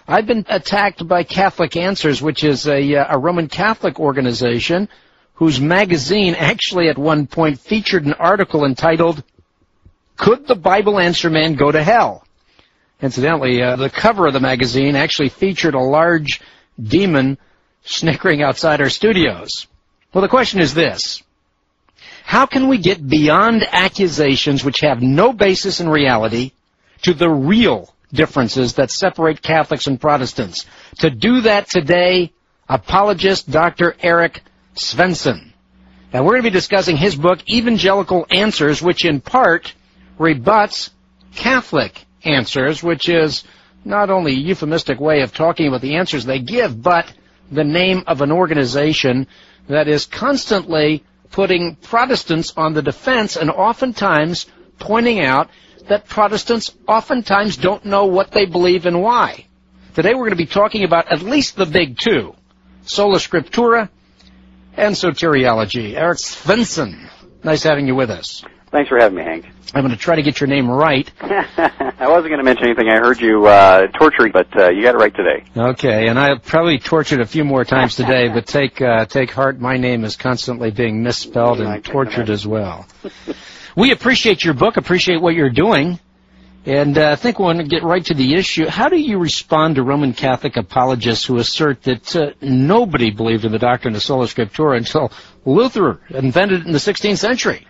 I've been attacked by Catholic Answers, which is a Roman Catholic organization whose magazine actually at one point featured an article entitled, "Could the Bible Answer Man Go to Hell?" Incidentally, the cover of the magazine actually featured a large demon snickering outside our studios. Well, the question is this: how can we get beyond accusations which have no basis in reality to the real differences that separate Catholics and Protestants? To do that today, apologist Dr. Erik Svensson. Now, we're going to be discussing his book, Evangelical Answers, which in part rebuts Catholic Answers, which is not only a euphemistic way of talking about the answers they give, but the name of an organization that is constantly putting Protestants on the defense and oftentimes pointing out that Protestants oftentimes don't know what they believe and why. Today we're going to be talking about at least the big two, Sola Scriptura and Soteriology. Erik Svensson, nice having you with us. Thanks for having me, Hank. I'm going to try to get your name right. I wasn't going to mention anything. I heard you torturing, but you got it right today. Okay, and I'll probably torture it a few more times today, but take heart, my name is constantly being misspelled and tortured as well. We appreciate your book, appreciate what you're doing, and I think we want to get right to the issue. How do you respond to Roman Catholic apologists who assert that nobody believed in the doctrine of Sola Scriptura until Luther invented it in the 16th century?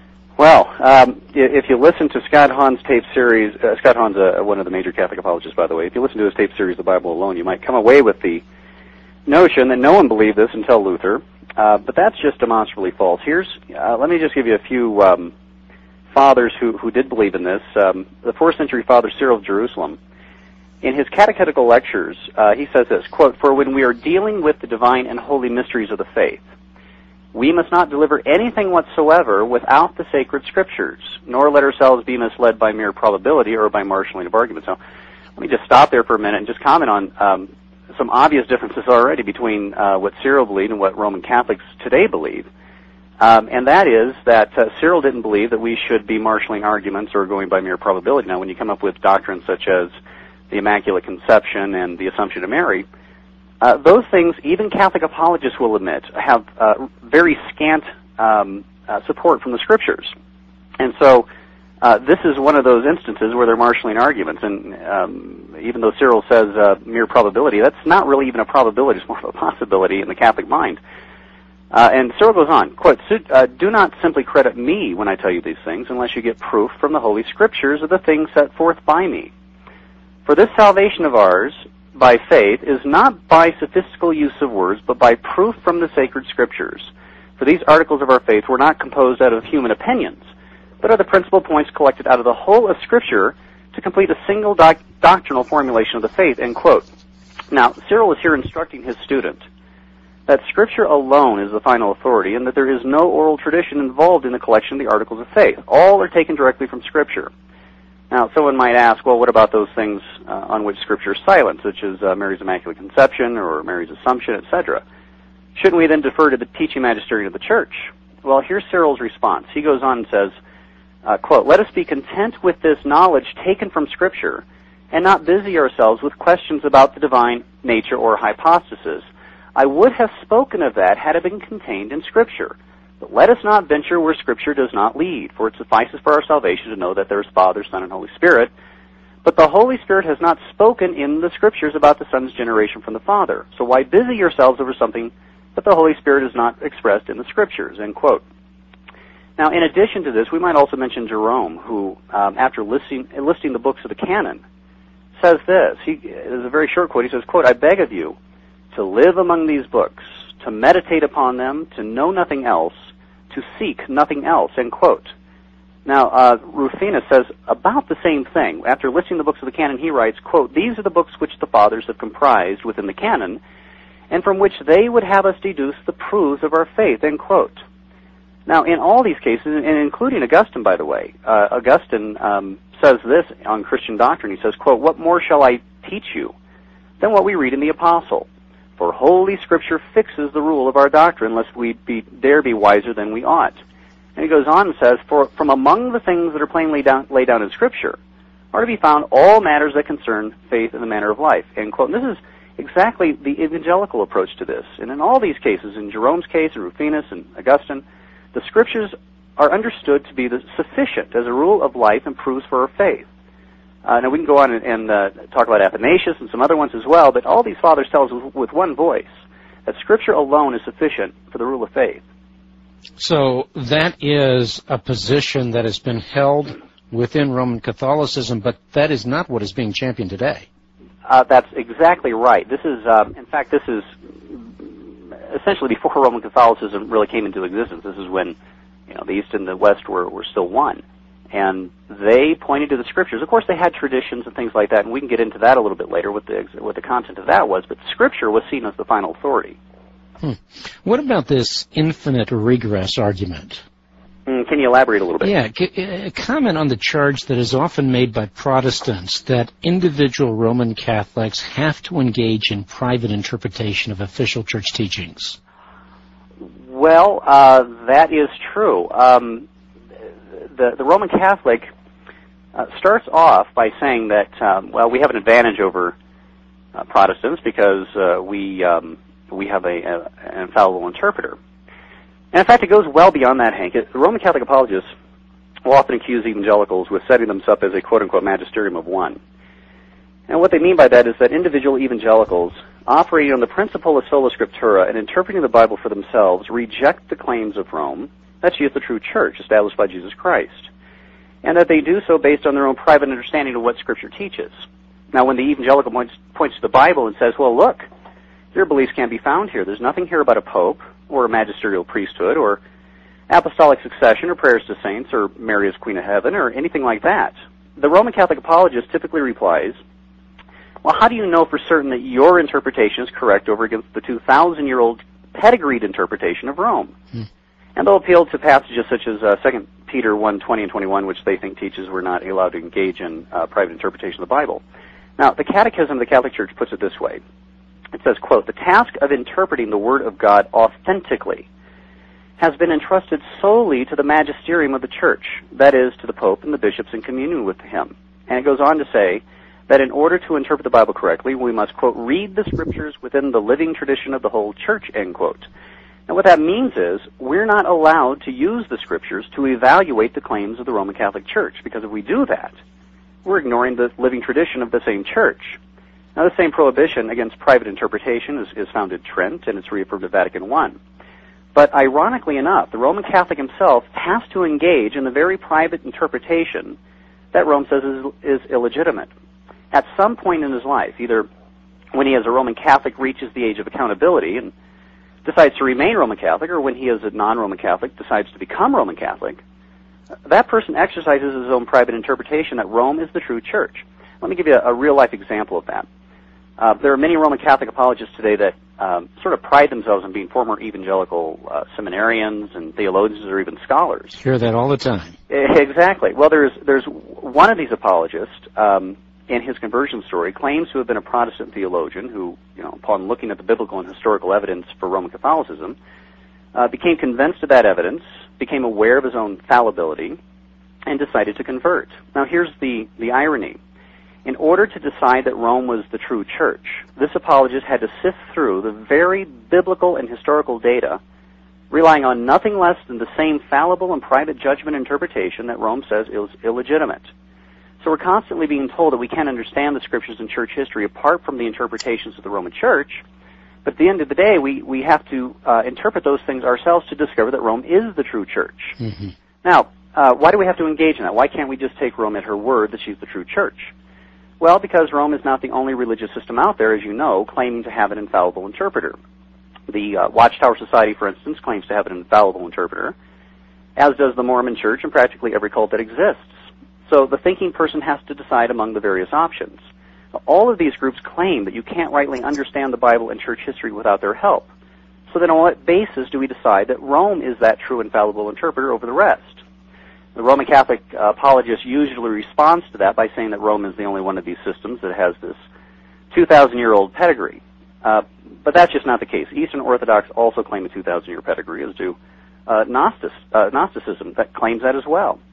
Well, if you listen to Scott Hahn's tape series, Scott Hahn's one of the major Catholic apologists, by the way. If you listen to his tape series, The Bible Alone, you might come away with the notion that no one believed this until Luther, but that's just demonstrably false. Let me just give you a few fathers who did believe in this. The 4th century father Cyril of Jerusalem, in his catechetical lectures, he says this, quote, "For when we are dealing with the divine and holy mysteries of the faith, we must not deliver anything whatsoever without the sacred scriptures, nor let ourselves be misled by mere probability or by marshalling of arguments." So let me just stop there for a minute and just comment on some obvious differences already between what Cyril believed and what Roman Catholics today believe. And that is that Cyril didn't believe that we should be marshalling arguments or going by mere probability. Now, when you come up with doctrines such as the Immaculate Conception and the Assumption of Mary, those things, even Catholic apologists will admit, have very scant support from the Scriptures. And so this is one of those instances where they're marshalling arguments. And even though Cyril says mere probability, that's not really even a probability. It's more of a possibility in the Catholic mind. And Cyril goes on, quote, "Do not simply credit me when I tell you these things, unless you get proof from the Holy Scriptures of the things set forth by me. For this salvation of ours, by faith, is not by sophistical use of words, but by proof from the sacred Scriptures. For these articles of our faith were not composed out of human opinions, but are the principal points collected out of the whole of Scripture to complete a single doctrinal formulation of the faith," end quote. Now, Cyril is here instructing his student that Scripture alone is the final authority and that there is no oral tradition involved in the collection of the articles of faith. All are taken directly from Scripture. Now, someone might ask, well, what about those things on which Scripture is silent, such as Mary's Immaculate Conception or Mary's Assumption, etc.? Shouldn't we then defer to the teaching magisterium of the Church? Well, here's Cyril's response. He goes on and says, quote, "Let us be content with this knowledge taken from Scripture and not busy ourselves with questions about the divine nature or hypostasis. I would have spoken of that had it been contained in Scripture. But let us not venture where Scripture does not lead, for it suffices for our salvation to know that there is Father, Son, and Holy Spirit. But the Holy Spirit has not spoken in the Scriptures about the Son's generation from the Father. So why busy yourselves over something that the Holy Spirit is not expressed in the Scriptures?" End quote. Now, in addition to this, we might also mention Jerome, who, after listing the books of the canon, says this. There's a very short quote. He says, quote, "I beg of you to live among these books, to meditate upon them, to know nothing else, to seek nothing else," end quote. Now, Rufinus says about the same thing. After listing the books of the canon, he writes, quote, "These are the books which the fathers have comprised within the canon, and from which they would have us deduce the proofs of our faith," end quote. Now, in all these cases, and including Augustine, by the way, Augustine says this on Christian doctrine. He says, quote, "What more shall I teach you than what we read in the Apostle? For Holy Scripture fixes the rule of our doctrine, lest we dare be wiser than we ought." And he goes on and says, "For from among the things that are plainly laid down in Scripture, are to be found all matters that concern faith and the manner of life, end quote. And this is exactly the evangelical approach to this. And in all these cases, in Jerome's case, and Rufinus and Augustine, the Scriptures are understood to be sufficient as a rule of life and proofs for our faith. Now, we can go on and talk about Athanasius and some other ones as well, but all these fathers tell us with one voice that Scripture alone is sufficient for the rule of faith. So that is a position that has been held within Roman Catholicism, but that is not what is being championed today. That's exactly right. This is, in fact, this is essentially before Roman Catholicism really came into existence. This is when, the East and the West were still one. And they pointed to the Scriptures. Of course, they had traditions and things like that, and we can get into that a little bit later, what the content of that was. But Scripture was seen as the final authority. What about this infinite regress argument? Can you elaborate a little bit? Yeah, comment on the charge that is often made by Protestants that individual Roman Catholics have to engage in private interpretation of official church teachings. Well, that is true. The Roman Catholic starts off by saying that, we have an advantage over Protestants because we have an infallible interpreter. And in fact, it goes well beyond that, Hank. The Roman Catholic apologists will often accuse evangelicals with setting them up as a quote-unquote magisterium of one. And what they mean by that is that individual evangelicals, operating on the principle of sola scriptura and interpreting the Bible for themselves, reject the claims of Rome, that she is the true church established by Jesus Christ, and that they do so based on their own private understanding of what Scripture teaches. Now, when the evangelical points to the Bible and says, well, look, your beliefs can't be found here. There's nothing here about a pope or a magisterial priesthood or apostolic succession or prayers to saints or Mary as Queen of Heaven or anything like that. The Roman Catholic apologist typically replies, well, how do you know for certain that your interpretation is correct over against the 2,000-year-old pedigreed interpretation of Rome? And they'll appeal to passages such as 2 Peter 1:20 and 21, which they think teaches we're not allowed to engage in private interpretation of the Bible. Now, the Catechism of the Catholic Church puts it this way. It says, quote, the task of interpreting the Word of God authentically has been entrusted solely to the magisterium of the Church, that is, to the Pope and the bishops in communion with him. And it goes on to say that in order to interpret the Bible correctly, we must, quote, read the Scriptures within the living tradition of the whole Church, end quote. And what that means is we're not allowed to use the Scriptures to evaluate the claims of the Roman Catholic Church, because if we do that, we're ignoring the living tradition of the same Church. Now, the same prohibition against private interpretation is found in Trent, and it's reaffirmed at Vatican I. But ironically enough, the Roman Catholic himself has to engage in the very private interpretation that Rome says is illegitimate. At some point in his life, either when he as a Roman Catholic reaches the age of accountability and decides to remain Roman Catholic, or when he as a non-Roman Catholic decides to become Roman Catholic, that person exercises his own private interpretation that Rome is the true church. Let me give you a real-life example of that. There are many Roman Catholic apologists today that sort of pride themselves on being former evangelical seminarians and theologians or even scholars. Hear that all the time. Exactly. Well, there's one of these apologists in his conversion story claims to have been a Protestant theologian who, upon looking at the biblical and historical evidence for Roman Catholicism, became convinced of that evidence, became aware of his own fallibility, and decided to convert. Now, here's the irony. In order to decide that Rome was the true church, this apologist had to sift through the very biblical and historical data, relying on nothing less than the same fallible and private judgment interpretation that Rome says is illegitimate. So we're constantly being told that we can't understand the Scriptures and church history apart from the interpretations of the Roman Church, but at the end of the day, we have to interpret those things ourselves to discover that Rome is the true church. Mm-hmm. Now, why do we have to engage in that? Why can't we just take Rome at her word that she's the true church? Well, because Rome is not the only religious system out there, as you know, claiming to have an infallible interpreter. The Watchtower Society, for instance, claims to have an infallible interpreter, as does the Mormon Church and practically every cult that exists. So the thinking person has to decide among the various options. All of these groups claim that you can't rightly understand the Bible and church history without their help. So then on what basis do we decide that Rome is that true infallible interpreter over the rest? The Roman Catholic apologist usually responds to that by saying that Rome is the only one of these systems that has this 2,000-year-old pedigree. But that's just not the case. Eastern Orthodox also claim a 2,000-year pedigree, as do Gnosticism that claims that as well.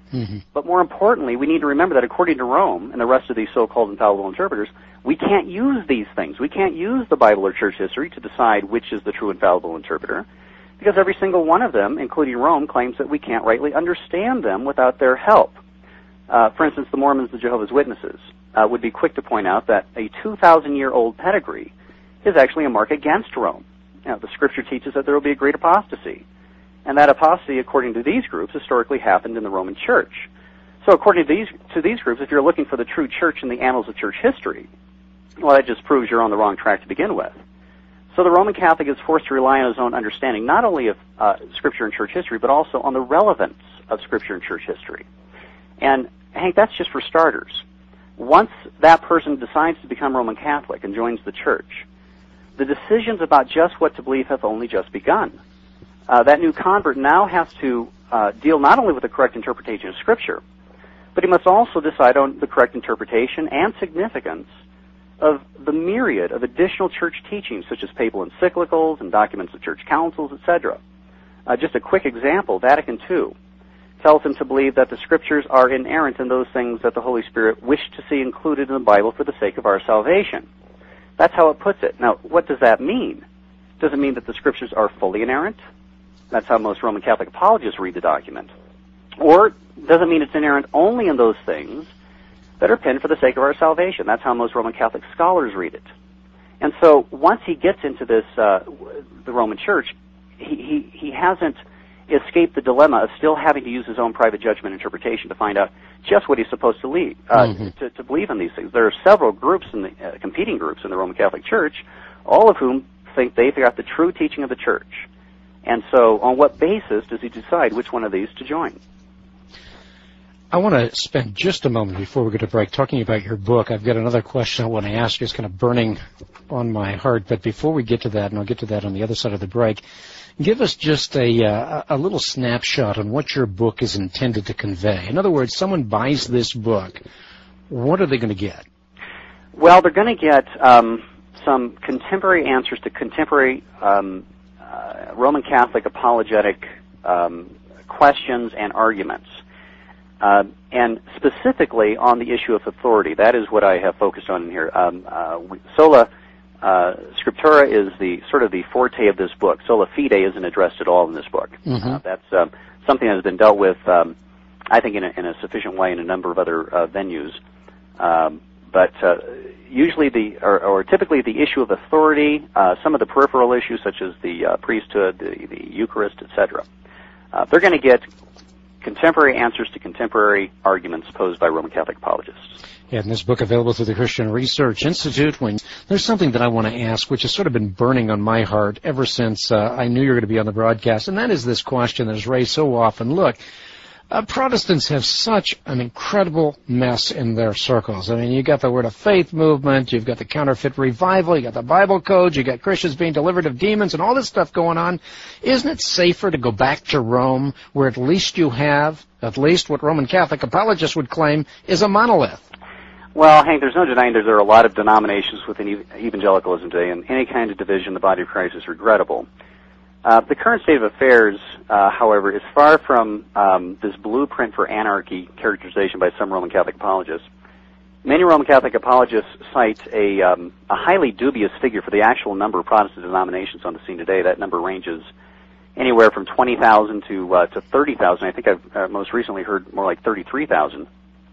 Mm-hmm. But more importantly, we need to remember that according to Rome and the rest of these so-called infallible interpreters, we can't use these things. We can't use the Bible or church history to decide which is the true infallible interpreter, because every single one of them, including Rome, claims that we can't rightly understand them without their help. For instance, the Mormons, the Jehovah's Witnesses, would be quick to point out that a 2,000-year-old pedigree is actually a mark against Rome. Now, the Scripture teaches that there will be a great apostasy, and that apostasy, according to these groups, historically happened in the Roman Church. So according to these groups, if you're looking for the true church in the annals of church history, well, that just proves you're on the wrong track to begin with. So the Roman Catholic is forced to rely on his own understanding, not only of Scripture and church history, but also on the relevance of Scripture and church history. And, Hank, that's just for starters. Once that person decides to become Roman Catholic and joins the church, the decisions about just what to believe have only just begun. That new convert now has to deal not only with the correct interpretation of Scripture, but he must also decide on the correct interpretation and significance of the myriad of additional church teachings, such as papal encyclicals and documents of church councils, etc. Just a quick example, Vatican II tells him to believe that the Scriptures are inerrant in those things that the Holy Spirit wished to see included in the Bible for the sake of our salvation. That's how it puts it. Now, what does that mean? Does it mean that the Scriptures are fully inerrant? That's how most Roman Catholic apologists read the document. Or does it mean it's inerrant only in those things that are penned for the sake of our salvation? That's how most Roman Catholic scholars read it. And so once he gets into this, the Roman Church, he hasn't escaped the dilemma of still having to use his own private judgment interpretation to find out just what he's supposed to believe, to believe in these things. There are several groups, in the competing groups in the Roman Catholic Church, all of whom think they've got the true teaching of the Church. And so on what basis does he decide which one of these to join? I want to spend just a moment before we go to break talking about your book. I've got another question I want to ask you. It's kind of burning on my heart. But before we get to that, and I'll get to that on the other side of the break, give us just a little snapshot on what your book is intended to convey. In other words, someone buys this book, what are they going to get? Well, they're going to get some contemporary answers to contemporary Roman Catholic apologetic questions and arguments. And specifically on the issue of authority. That is what I have focused on in here. Sola Scriptura is the sort of the forte of this book. Sola Fide isn't addressed at all in this book. Mm-hmm. That's something that has been dealt with, I think, in a sufficient way in a number of other venues. But usually typically the issue of authority, some of the peripheral issues such as the priesthood, the Eucharist, etc. They're going to get contemporary answers to contemporary arguments posed by Roman Catholic apologists. Yeah, and this book available through the Christian Research Institute. There's something that I want to ask, which has sort of been burning on my heart ever since I knew you were going to be on the broadcast, and that is this question that is raised so often. Look, Protestants have such an incredible mess in their circles. I mean, you got the Word of Faith movement, you've got the counterfeit revival, you got the Bible codes, you got Christians being delivered of demons, and all this stuff going on. Isn't it safer to go back to Rome, where at least you have, at least what Roman Catholic apologists would claim, is a monolith? Well, Hank, there's no denying there are a lot of denominations within evangelicalism today, and any kind of division in the body of Christ is regrettable. The current state of affairs, however, is far from this blueprint for anarchy characterization by some Roman Catholic apologists. Many Roman Catholic apologists cite a highly dubious figure for the actual number of Protestant denominations on the scene today. That number ranges anywhere from 20,000 to 30,000. I think I've most recently heard more like 33,000.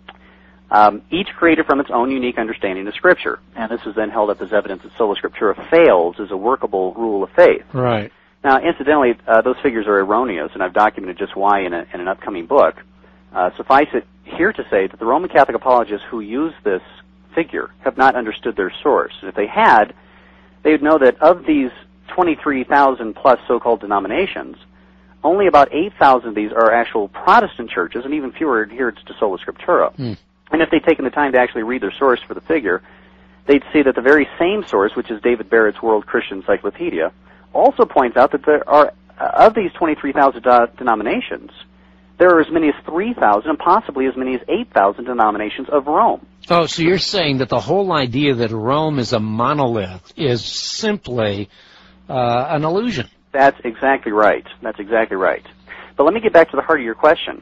Each created from its own unique understanding of Scripture. And this is then held up as evidence that Sola Scriptura fails as a workable rule of faith. Right. Now, incidentally, those figures are erroneous, and I've documented just why in an upcoming book. Suffice it here to say that the Roman Catholic apologists who use this figure have not understood their source. And if they had, they would know that of these 23,000 plus so-called denominations, only about 8,000 of these are actual Protestant churches, and even fewer adherents to Sola Scriptura. And if they'd taken the time to actually read their source for the figure, they'd see that the very same source, which is David Barrett's World Christian Encyclopedia, also points out that there are, of these 23,000 denominations, there are as many as 3,000 and possibly as many as 8,000 denominations of Rome. Oh, so you're saying that the whole idea that Rome is a monolith is simply an illusion. That's exactly right. That's exactly right. But let me get back to the heart of your question.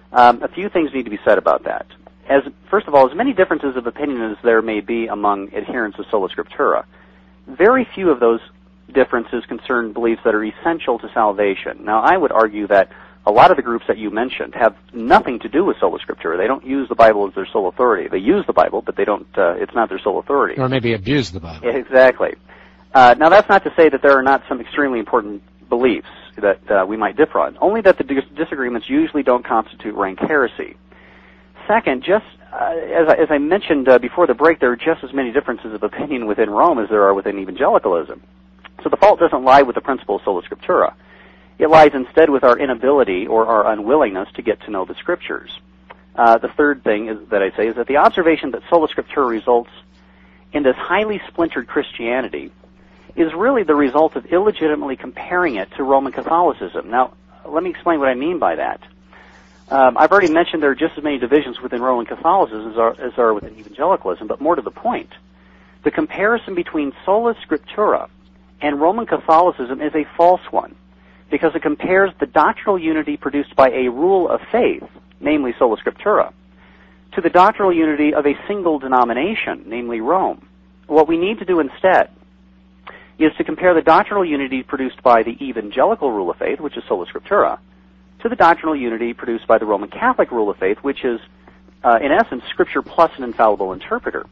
A few things need to be said about that. First of all, as many differences of opinion as there may be among adherents of Sola Scriptura, very few of those differences concern beliefs that are essential to salvation. Now, I would argue that a lot of the groups that you mentioned have nothing to do with Sola Scriptura. They don't use the Bible as their sole authority. They use the Bible, but they don't. It's not their sole authority. Or maybe abuse the Bible. Exactly. Now, that's not to say that there are not some extremely important beliefs that we might differ on, only that the disagreements usually don't constitute rank heresy. Second, just as I mentioned before the break, there are just as many differences of opinion within Rome as there are within evangelicalism. So the fault doesn't lie with the principle of Sola Scriptura. It lies instead with our inability or our unwillingness to get to know the Scriptures. The third thing that I say is that the observation that Sola Scriptura results in this highly splintered Christianity is really the result of illegitimately comparing it to Roman Catholicism. Now, let me explain what I mean by that. I've already mentioned there are just as many divisions within Roman Catholicism as are within evangelicalism, but more to the point, the comparison between Sola Scriptura and Roman Catholicism is a false one, because it compares the doctrinal unity produced by a rule of faith, namely Sola Scriptura, to the doctrinal unity of a single denomination, namely Rome. What we need to do instead is to compare the doctrinal unity produced by the evangelical rule of faith, which is Sola Scriptura, to the doctrinal unity produced by the Roman Catholic rule of faith, which is, in essence, Scripture plus an infallible interpreter.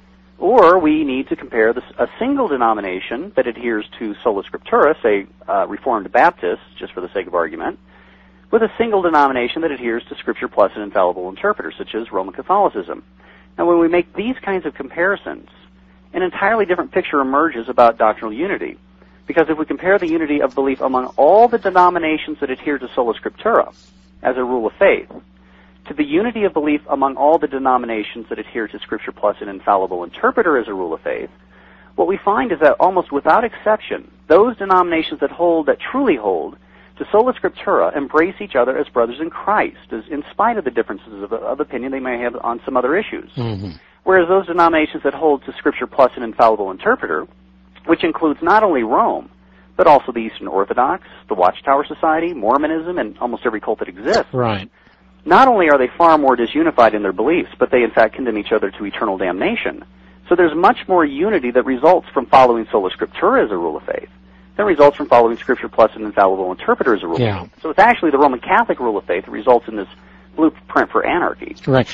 Or we need to compare a single denomination that adheres to Sola Scriptura, say Reformed Baptists, just for the sake of argument, with a single denomination that adheres to Scripture plus an infallible interpreter, such as Roman Catholicism. Now, when we make these kinds of comparisons, an entirely different picture emerges about doctrinal unity. Because if we compare the unity of belief among all the denominations that adhere to Sola Scriptura as a rule of faith, to the unity of belief among all the denominations that adhere to Scripture plus an infallible interpreter as a rule of faith, what we find is that almost without exception, those denominations that truly hold to Sola Scriptura embrace each other as brothers in Christ, in spite of the differences of opinion they may have on some other issues. Mm-hmm. Whereas those denominations that hold to Scripture plus an infallible interpreter, which includes not only Rome, but also the Eastern Orthodox, the Watchtower Society, Mormonism, and almost every cult that exists. Right. Not only are they far more disunified in their beliefs, but they in fact condemn each other to eternal damnation. So there's much more unity that results from following Sola Scriptura as a rule of faith than results from following Scripture plus an infallible interpreter as a rule of faith. So it's actually the Roman Catholic rule of faith that results in this blueprint for anarchy. Right.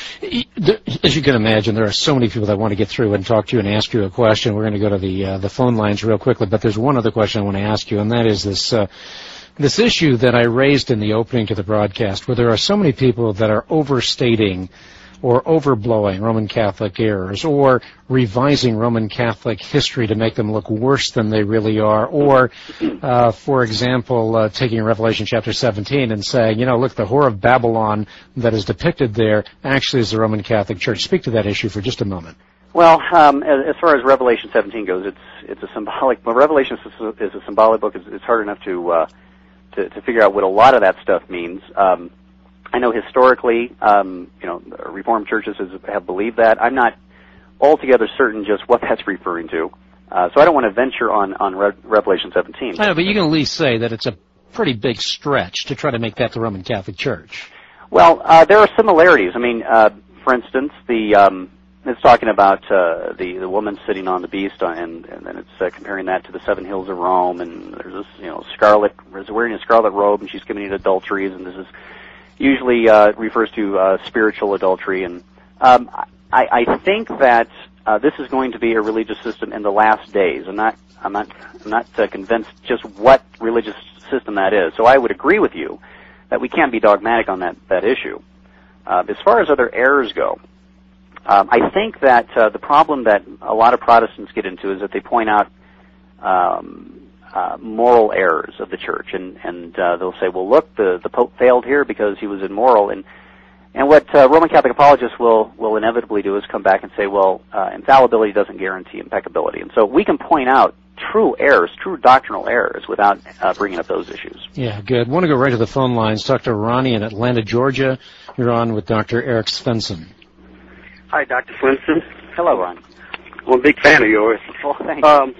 As you can imagine, there are so many people that want to get through and talk to you and ask you a question. We're going to go to the phone lines real quickly, but there's one other question I want to ask you, and that is this issue that I raised in the opening to the broadcast, where there are so many people that are overstating or overblowing Roman Catholic errors, or revising Roman Catholic history to make them look worse than they really are, or, for example, taking Revelation chapter 17 and saying, look, the Whore of Babylon that is depicted there actually is the Roman Catholic Church. Speak to that issue for just a moment. Well, as far as Revelation 17 goes, it's a symbolic. Well, Revelation is a symbolic book. It's hard enough to figure out what a lot of that stuff means. I know historically, Reformed churches have believed that. I'm not altogether certain just what that's referring to, so I don't want to venture on Revelation 17. I know, but you can at least say that it's a pretty big stretch to try to make that the Roman Catholic Church. Well, there are similarities. I mean, for instance, it's talking about the woman sitting on the beast, and then it's comparing that to the 7 hills of Rome, and there's this, scarlet, is wearing a scarlet robe, and she's committing adulteries, and this is usually refers to spiritual adultery, and I think that this is going to be a religious system in the last days. I'm not convinced just what religious system that is. So I would agree with you that we can't be dogmatic on that issue. As far as other errors go, I think that the problem that a lot of Protestants get into is that they point out moral errors of the church, and they'll say, well, look, the Pope failed here because he was immoral, and what Roman Catholic apologists will inevitably do is come back and say, well, infallibility doesn't guarantee impeccability, and so we can point out true errors, true doctrinal errors, without bringing up those issues. Yeah, good. I want to go right to the phone lines. Dr. Ronnie in Atlanta, Georgia. You're on with Dr. Eric Svensson. Hi, Dr. Svensson. Hello, Ron. I'm a big fan of yours. Well, thank you.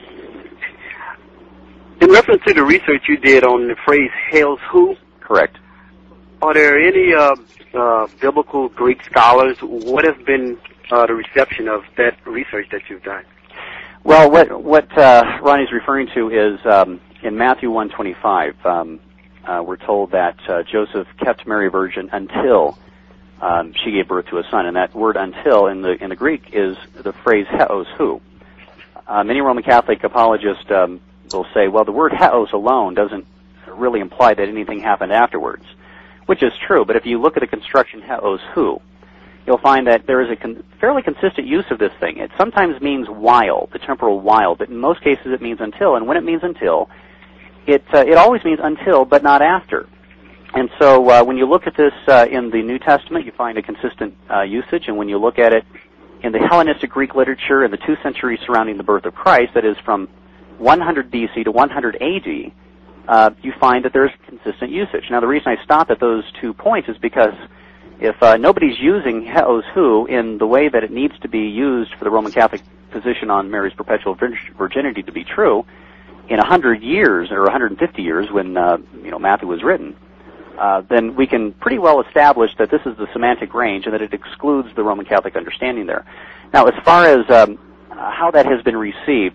In reference to the research you did on the phrase "hails who," correct. Are there any biblical Greek scholars? What has been the reception of that research that you've done? Well, what Ronnie's referring to is in Matthew 1:25. We're told that Joseph kept Mary a virgin until she gave birth to a son, and that word "until" in the Greek is the phrase "heos hu." Many Roman Catholic apologists will say, well, the word "heos" alone doesn't really imply that anything happened afterwards, which is true. But if you look at the construction "heos hu," you'll find that there is a fairly consistent use of this thing. It sometimes means while, the temporal while, but in most cases it means until. And when it means until, it always means until, but not after. And so when you look at this in the New Testament, you find a consistent usage. And when you look at it in the Hellenistic Greek literature in the 2 centuries surrounding the birth of Christ, that is from 100 BC to 100 AD, you find that there's consistent usage. Now, the reason I stop at those 2 points is because if nobody's using "heos hu" in the way that it needs to be used for the Roman Catholic position on Mary's perpetual virginity to be true, in 100 years or 150 years when Matthew was written, then we can pretty well establish that this is the semantic range and that it excludes the Roman Catholic understanding there. Now, as far as how that has been received,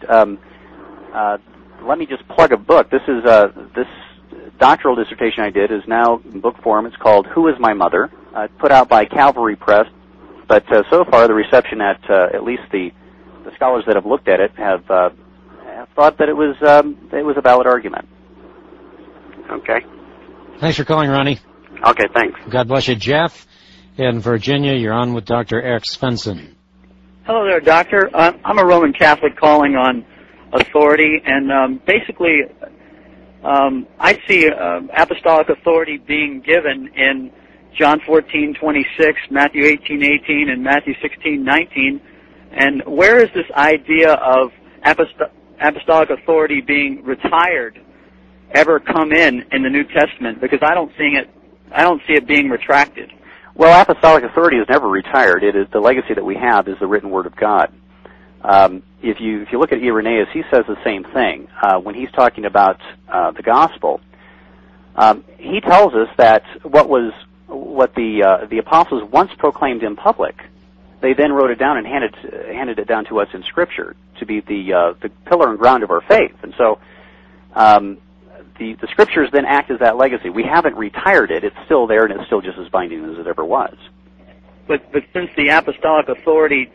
let me just plug a book. This is this doctoral dissertation I did is now in book form. It's called "Who Is My Mother?" Put out by Calvary Press. But so far, the reception at least the scholars that have looked at it have thought that it was a valid argument. Okay. Thanks for calling, Ronnie. Okay, thanks. God bless you. Jeff in Virginia, you're on with Dr. Eric Svensson. Hello there, Doctor. I'm a Roman Catholic calling on authority, and basically I see apostolic authority being given in John 14:26, Matthew 18:18, and Matthew 16:19. And where is this idea of apostolic authority being retired ever come in the New Testament? Because I don't see it being retracted. Well, apostolic authority is never retired. It is the legacy that we have is the written word of God. If you look at Irenaeus, he says the same thing when he's talking about the gospel. He tells us that what the apostles once proclaimed in public, they then wrote it down and handed it down to us in Scripture to be the pillar and ground of our faith. And so the Scriptures then act as that legacy. We haven't retired it. It's still there, and it's still just as binding as it ever was. But since the apostolic authority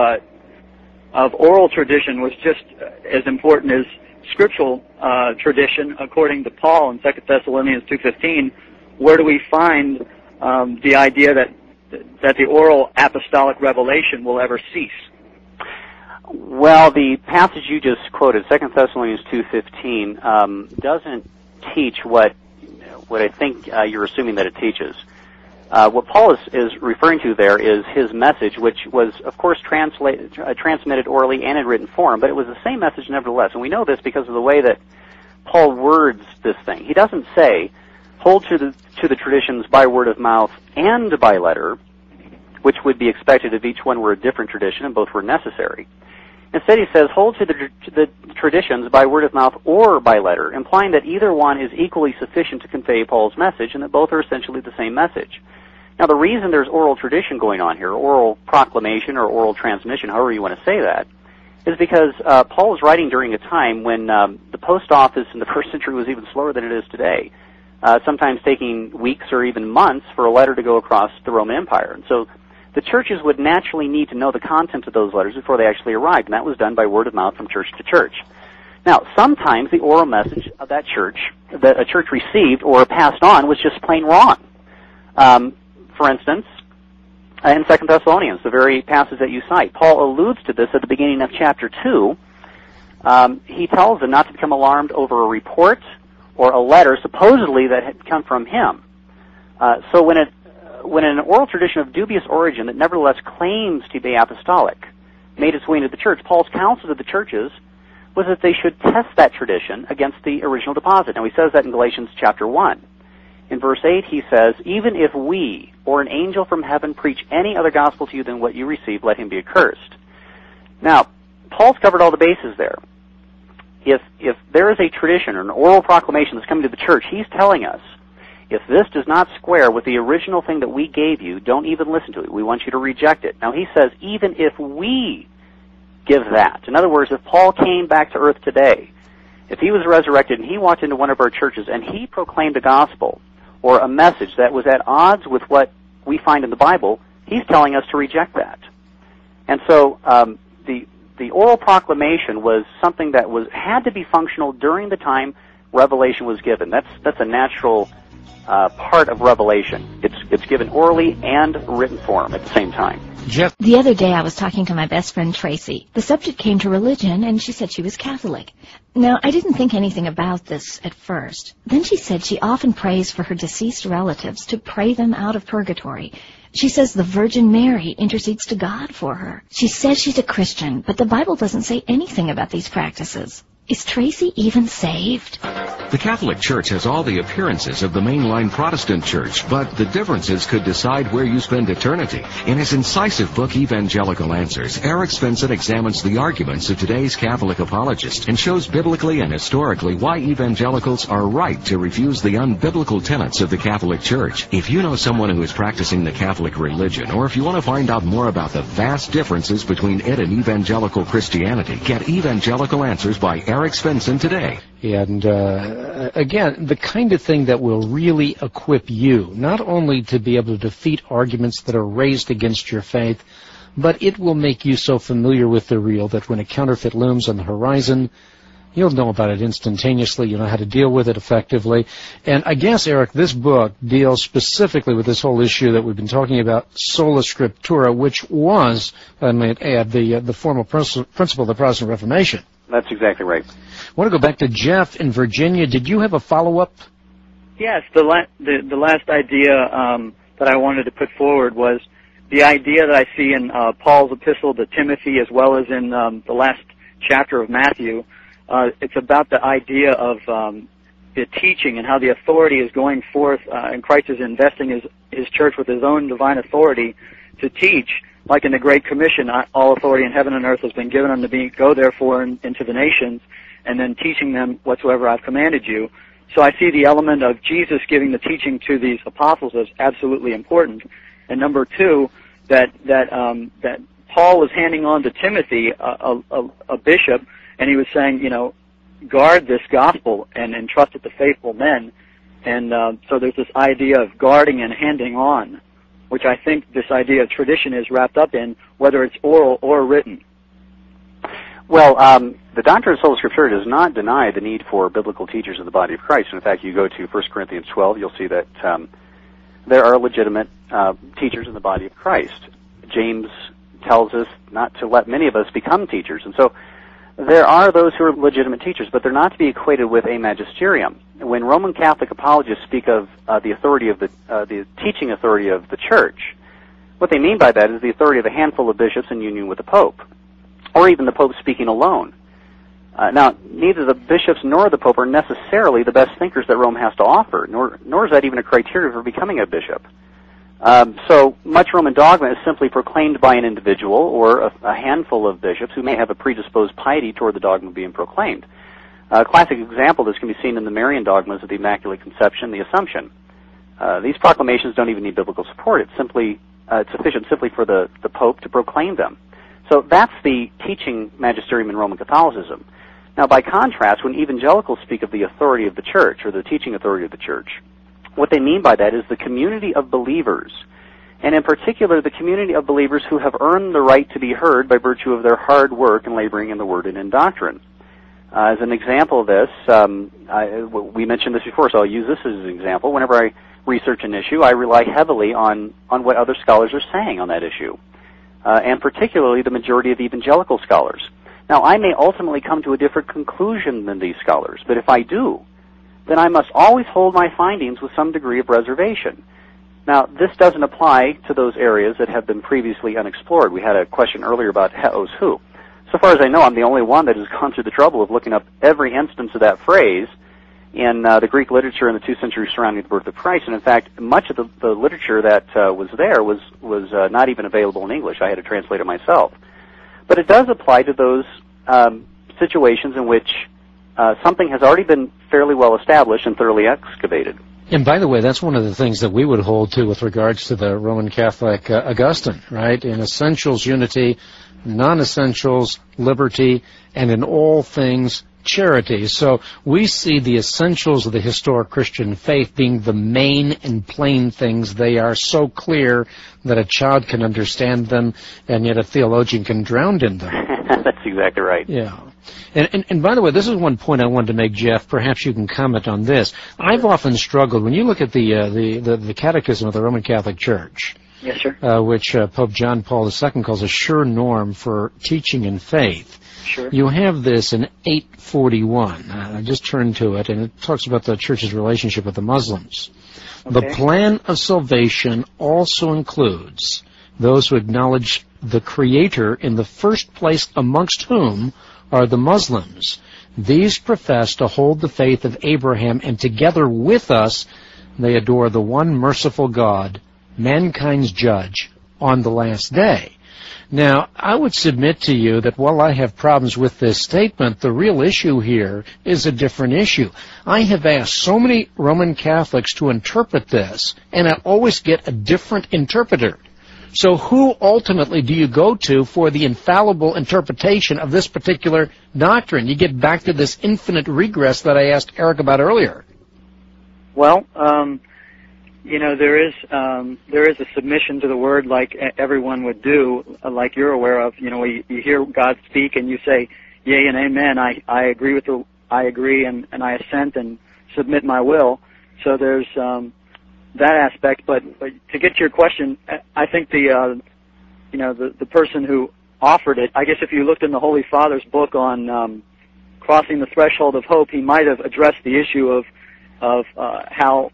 of oral tradition was just as important as scriptural tradition, according to Paul in 2 Thessalonians 2:15, where do we find the idea that the oral apostolic revelation will ever cease? Well, the passage you just quoted, 2 Thessalonians 2:15, doesn't teach what I think you're assuming that it teaches. What Paul is referring to there is his message, which was, of course, transmitted orally and in written form, but it was the same message nevertheless. And we know this because of the way that Paul words this thing. He doesn't say, hold to the traditions by word of mouth and by letter, which would be expected if each one were a different tradition and both were necessary. Instead, he says, hold to the traditions by word of mouth or by letter, implying that either one is equally sufficient to convey Paul's message and that both are essentially the same message. Now, the reason there's oral tradition going on here, oral proclamation or oral transmission, however you want to say that, is because Paul was writing during a time when the post office in the first century was even slower than it is today, sometimes taking weeks or even months for a letter to go across the Roman Empire. And so the churches would naturally need to know the content of those letters before they actually arrived, and that was done by word of mouth from church to church. Now, sometimes the oral message of that a church received or passed on was just plain wrong. For instance, in 2 Thessalonians, the very passage that you cite, Paul alludes to this at the beginning of chapter 2. He tells them not to become alarmed over a report or a letter supposedly that had come from him. So when an oral tradition of dubious origin that nevertheless claims to be apostolic made its way into the church, Paul's counsel to the churches was that they should test that tradition against the original deposit. Now, he says that in Galatians chapter 1. In verse 8, he says, even if we or an angel from heaven preach any other gospel to you than what you received, let him be accursed. Now, Paul's covered all the bases there. If there is a tradition or an oral proclamation that's coming to the church, he's telling us If this does not square with the original thing that we gave you, don't even listen to it. We want you to reject it. Now he says, even if we give that. In other words, if Paul came back to earth today, if he was resurrected and he walked into one of our churches and he proclaimed a gospel or a message that was at odds with what we find in the Bible, he's telling us to reject that. And so the oral proclamation was something that had to be functional during the time revelation was given. That's a natural part of revelation. It's given orally and written form at the same time. Jeff? The other day I was talking to my best friend Tracy. The subject came to religion, and she said she was Catholic. Now, I didn't think anything about this at first. Then she said she often prays for her deceased relatives to pray them out of purgatory. She says the Virgin Mary intercedes to God for her. She says she's a Christian, but the Bible doesn't say anything about these practices. Is Tracy even saved? The Catholic Church has all the appearances of the mainline Protestant Church, but the differences could decide where you spend eternity. In his incisive book, Evangelical Answers, Eric Svensson examines the arguments of today's Catholic apologists and shows biblically and historically why evangelicals are right to refuse the unbiblical tenets of the Catholic Church. If you know someone who is practicing the Catholic religion, or if you want to find out more about the vast differences between it and evangelical Christianity, get Evangelical Answers by Eric Svensson today. And again, the kind of thing that will really equip you, not only to be able to defeat arguments that are raised against your faith, but it will make you so familiar with the real that when a counterfeit looms on the horizon, you'll know about it instantaneously. You'll know how to deal with it effectively. And I guess, Eric, this book deals specifically with this whole issue that we've been talking about, sola scriptura, which was, I might add, the formal principle of the Protestant Reformation. That's exactly right. I want to go back to Jeff in Virginia. Did you have a follow-up? Yes, the last idea that I wanted to put forward was the idea that I see in Paul's epistle to Timothy as well as in the last chapter of Matthew. It's about the idea of the teaching and how the authority is going forth, and Christ is investing his church with his own divine authority to teach. Like in the Great Commission, all authority in heaven and earth has been given unto me. Go therefore into the nations, and then teaching them whatsoever I've commanded you. So I see the element of Jesus giving the teaching to these apostles as absolutely important. And number two, that Paul was handing on to Timothy, a bishop, and he was saying, guard this gospel and entrust it to faithful men. And so there's this idea of guarding and handing on, which I think this idea of tradition is wrapped up in, whether it's oral or written. Well, the doctrine of sola scriptura does not deny the need for biblical teachers of the body of Christ. In fact, you go to 1 Corinthians 12, you'll see that there are legitimate teachers in the body of Christ. James tells us not to let many of us become teachers. And so there are those who are legitimate teachers, but they're not to be equated with a magisterium. When Roman Catholic apologists speak of the authority of the teaching authority of the Church, what they mean by that is the authority of a handful of bishops in union with the Pope, or even the Pope speaking alone. Now, neither the bishops nor the Pope are necessarily the best thinkers that Rome has to offer, nor is that even a criteria for becoming a bishop. So much Roman dogma is simply proclaimed by an individual or a handful of bishops who may have a predisposed piety toward the dogma being proclaimed. A classic example of this can be seen in the Marian dogmas of the Immaculate Conception, the Assumption. These proclamations don't even need biblical support. It's sufficient simply for the Pope to proclaim them. So that's the teaching magisterium in Roman Catholicism. Now, by contrast, when evangelicals speak of the authority of the Church or the teaching authority of the Church, what they mean by that is the community of believers, and in particular the community of believers who have earned the right to be heard by virtue of their hard work and laboring in the Word and in doctrine. As an example of this, we mentioned this before, so I'll use this as an example. Whenever I research an issue, I rely heavily on what other scholars are saying on that issue, and particularly the majority of evangelical scholars. Now, I may ultimately come to a different conclusion than these scholars, but if I do, then I must always hold my findings with some degree of reservation. Now, this doesn't apply to those areas that have been previously unexplored. We had a question earlier about heos who. So far as I know, I'm the only one that has gone through the trouble of looking up every instance of that phrase in the Greek literature in the 2 centuries surrounding the birth of Christ. And in fact, much of the literature that was there was not even available in English. I had to translate it myself. But it does apply to those situations in which something has already been fairly well established and thoroughly excavated. And by the way, that's one of the things that we would hold to with regards to the Roman Catholic Augustine, right? In essentials, unity, non-essentials, liberty, and in all things, charity. So we see the essentials of the historic Christian faith being the main and plain things. They are so clear that a child can understand them, and yet a theologian can drown in them. That's exactly right. Yeah. And by the way, this is one point I wanted to make, Jeff. Perhaps you can comment on this. I've often struggled, when you look at the Catechism of the Roman Catholic Church, Yes, sir. Which Pope John Paul II calls a sure norm for teaching in faith. Sure. You have this in 841. I just turned to it, and it talks about the Church's relationship with the Muslims. Okay. The plan of salvation also includes those who acknowledge the Creator in the first place, amongst whom are the Muslims. These profess to hold the faith of Abraham, and together with us they adore the one merciful God, mankind's judge, on the last day. Now, I would submit to you that while I have problems with this statement, the real issue here is a different issue. I have asked so many Roman Catholics to interpret this, and I always get a different interpreter. So who ultimately do you go to for the infallible interpretation of this particular doctrine? You get back to this infinite regress that I asked Eric about earlier. Well, there is a submission to the Word like everyone would do, like you're aware of. You hear God speak and you say, yea and amen. I agree and I assent and submit my will. So there's that aspect. But to get to your question, I think the person who offered it, I guess if you looked in the Holy Father's book on crossing the threshold of hope, he might have addressed the issue of how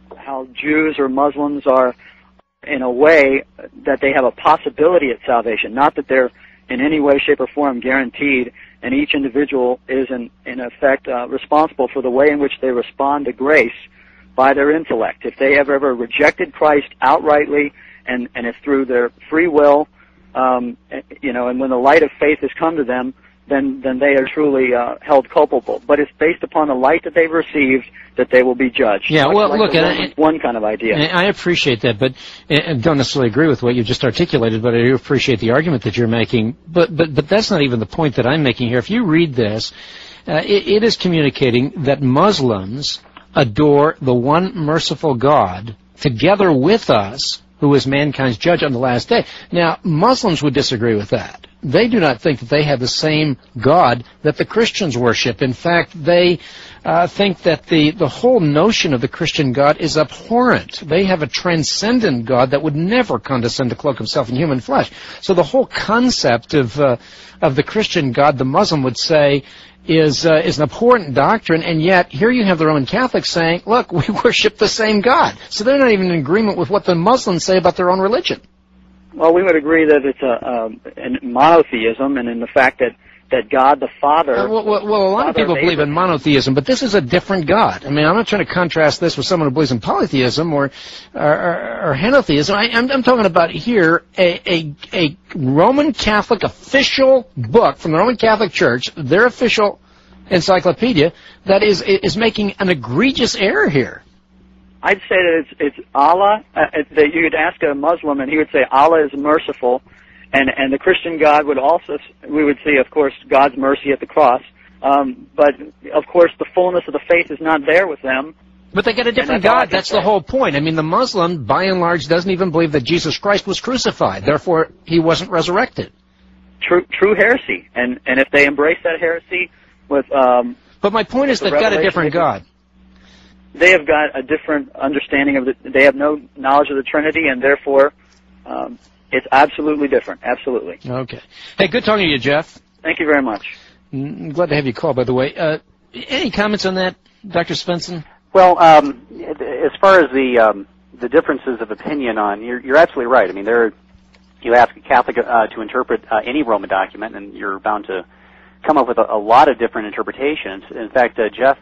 Jews or Muslims are, in a way, that they have a possibility at salvation, not that they're in any way, shape, or form guaranteed, and each individual is, in effect, responsible for the way in which they respond to grace by their intellect. If they have ever rejected Christ outrightly, and if through their free will, and when the light of faith has come to them, then they are truly held culpable. But it's based upon the light that they've received that they will be judged. Yeah, well, like look, one kind of idea. I appreciate that, but and don't necessarily agree with what you just articulated, but I do appreciate the argument that you're making. But that's not even the point that I'm making here. If you read this, it is communicating that Muslims adore the one merciful God together with us, who is mankind's judge on the last day. Now, Muslims would disagree with that. They do not think that they have the same God that the Christians worship. In fact, they think that the whole notion of the Christian God is abhorrent. They have a transcendent God that would never condescend to cloak himself in human flesh. So the whole concept of the Christian God, the Muslim would say, is an abhorrent doctrine, and yet here you have the Roman Catholics saying, look, we worship the same God. So they're not even in agreement with what the Muslims say about their own religion. Well, we would agree that it's a monotheism, and in the fact that God the Father... Well, a lot of people believe in monotheism, but this is a different God. I mean, I'm not trying to contrast this with someone who believes in polytheism or henotheism. I'm talking about here a Roman Catholic official book from the Roman Catholic Church, their official encyclopedia, that is making an egregious error here. I'd say that it's Allah. That you'd ask a Muslim, and he would say Allah is merciful, and the Christian God would also. We would see, of course, God's mercy at the cross. But of course, the fullness of the faith is not there with them. But they get a different God. That's the whole point. I mean, the Muslim, by and large, doesn't even believe that Jesus Christ was crucified. Therefore, he wasn't resurrected. True heresy. And if they embrace that heresy with. But my point is, they've got a different God. They have got a different understanding of they have no knowledge of the Trinity, and therefore it's absolutely different. Absolutely. Okay. Hey, good talking to you, Jeff. Thank you very much. I'm glad to have you call, by the way. Any comments on that, Dr. Svensson? Well, as far as the differences of opinion on, you're absolutely right. I mean, you ask a Catholic to interpret any Roman document, and you're bound to come up with a lot of different interpretations. In fact, Jeff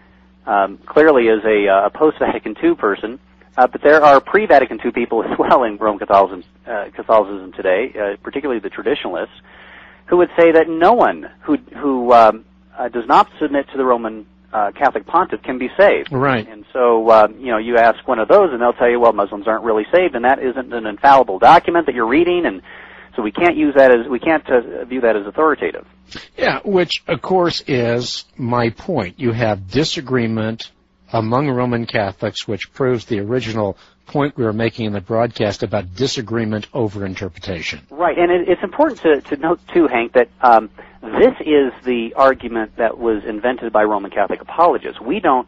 clearly is a post-Vatican II person, but there are pre-Vatican II people as well in Roman Catholicism today, particularly the traditionalists, who would say that no one who does not submit to the Roman Catholic pontiff can be saved. Right. And so, you ask one of those, and they'll tell you, well, Muslims aren't really saved, and that isn't an infallible document that you're reading, and so we can't view that as authoritative. Yeah, which, of course, is my point. You have disagreement among Roman Catholics, which proves the original point we were making in the broadcast about disagreement over interpretation. Right, and it's important to note, too, Hank, that this is the argument that was invented by Roman Catholic apologists. We don't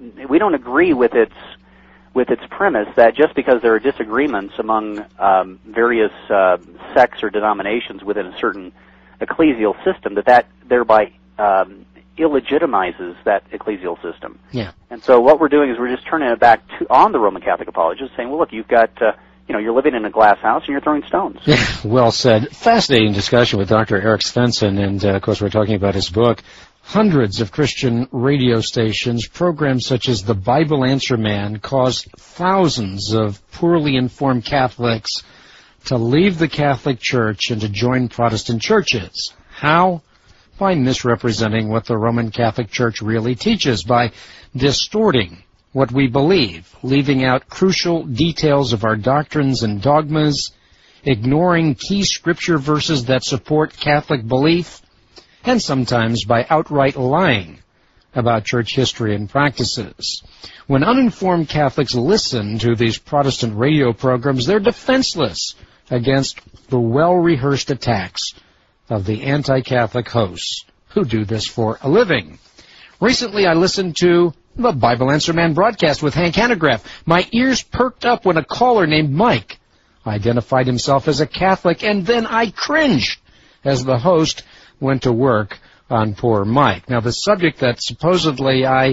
agree with its premise that just because there are disagreements among various sects or denominations within a certain ecclesial system, that thereby illegitimizes that ecclesial system. Yeah. And so what we're doing is we're just turning it back on the Roman Catholic apologists, saying, well, look, you've got, you're living in a glass house and you're throwing stones. Well said. Fascinating discussion with Dr. Eric Svensson, and of course we're talking about his book. Hundreds of Christian radio stations, programs such as The Bible Answer Man, caused thousands of poorly informed Catholics to leave the Catholic Church and to join Protestant churches. How? By misrepresenting what the Roman Catholic Church really teaches, by distorting what we believe, leaving out crucial details of our doctrines and dogmas, ignoring key scripture verses that support Catholic belief, and sometimes by outright lying about church history and practices. When uninformed Catholics listen to these Protestant radio programs, they're defenseless against the well-rehearsed attacks of the anti-Catholic hosts who do this for a living. Recently, I listened to the Bible Answer Man broadcast with Hank Hanegraaff. My ears perked up when a caller named Mike identified himself as a Catholic, and then I cringed as the host went to work on poor Mike. Now, the subject that supposedly I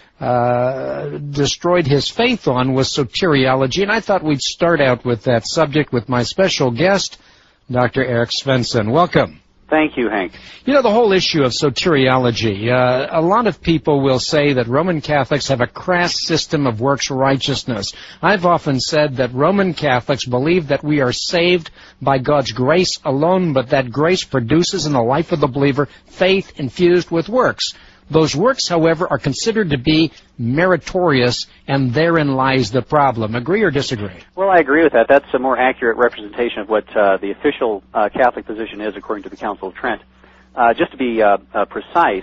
destroyed his faith on was soteriology, and I thought we'd start out with that subject with my special guest, Dr. Eric Svensson. Welcome. Thank you, Hank. You know, the whole issue of soteriology, a lot of people will say that Roman Catholics have a crass system of works righteousness. I've often said that Roman Catholics believe that we are saved by God's grace alone, but that grace produces in the life of the believer faith infused with works. Those works, however, are considered to be meritorious, and therein lies the problem. Agree or disagree? Well, I agree with that. That's a more accurate representation of what the official Catholic position is according to the Council of Trent. Just to be precise,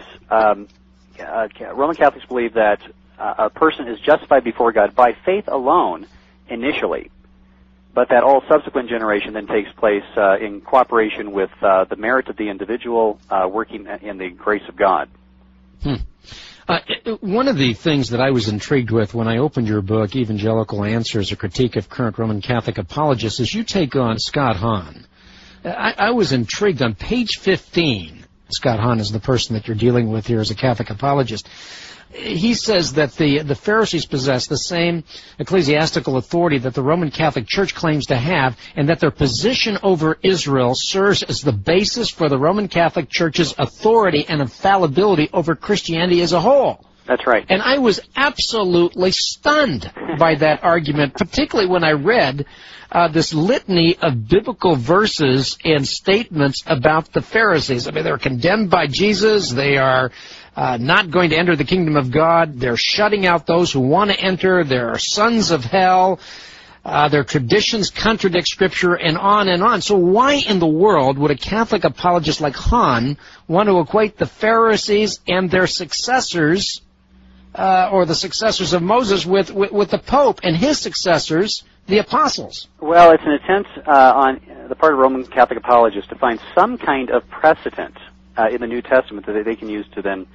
Roman Catholics believe that a person is justified before God by faith alone initially, but that all subsequent generation then takes place in cooperation with the merit of the individual working in the grace of God. One of the things that I was intrigued with when I opened your book, Evangelical Answers, A Critique of Current Roman Catholic Apologists, is you take on Scott Hahn. I was intrigued on page 15. Scott Hahn is the person that you're dealing with here as a Catholic apologist. He says that the Pharisees possess the same ecclesiastical authority that the Roman Catholic Church claims to have, and that their position over Israel serves as the basis for the Roman Catholic Church's authority and infallibility over Christianity as a whole. That's right. And I was absolutely stunned by that argument, particularly when I read this litany of biblical verses and statements about the Pharisees. I mean, they're condemned by Jesus. They are not going to enter the kingdom of God. They're shutting out those who want to enter. They're sons of hell. Their traditions contradict Scripture, and on and on. So why in the world would a Catholic apologist like Hahn want to equate the Pharisees and their successors, or the successors of Moses, with the Pope and his successors, the apostles? Well, it's an attempt on the part of Roman Catholic apologists to find some kind of precedent in the New Testament that they can use to then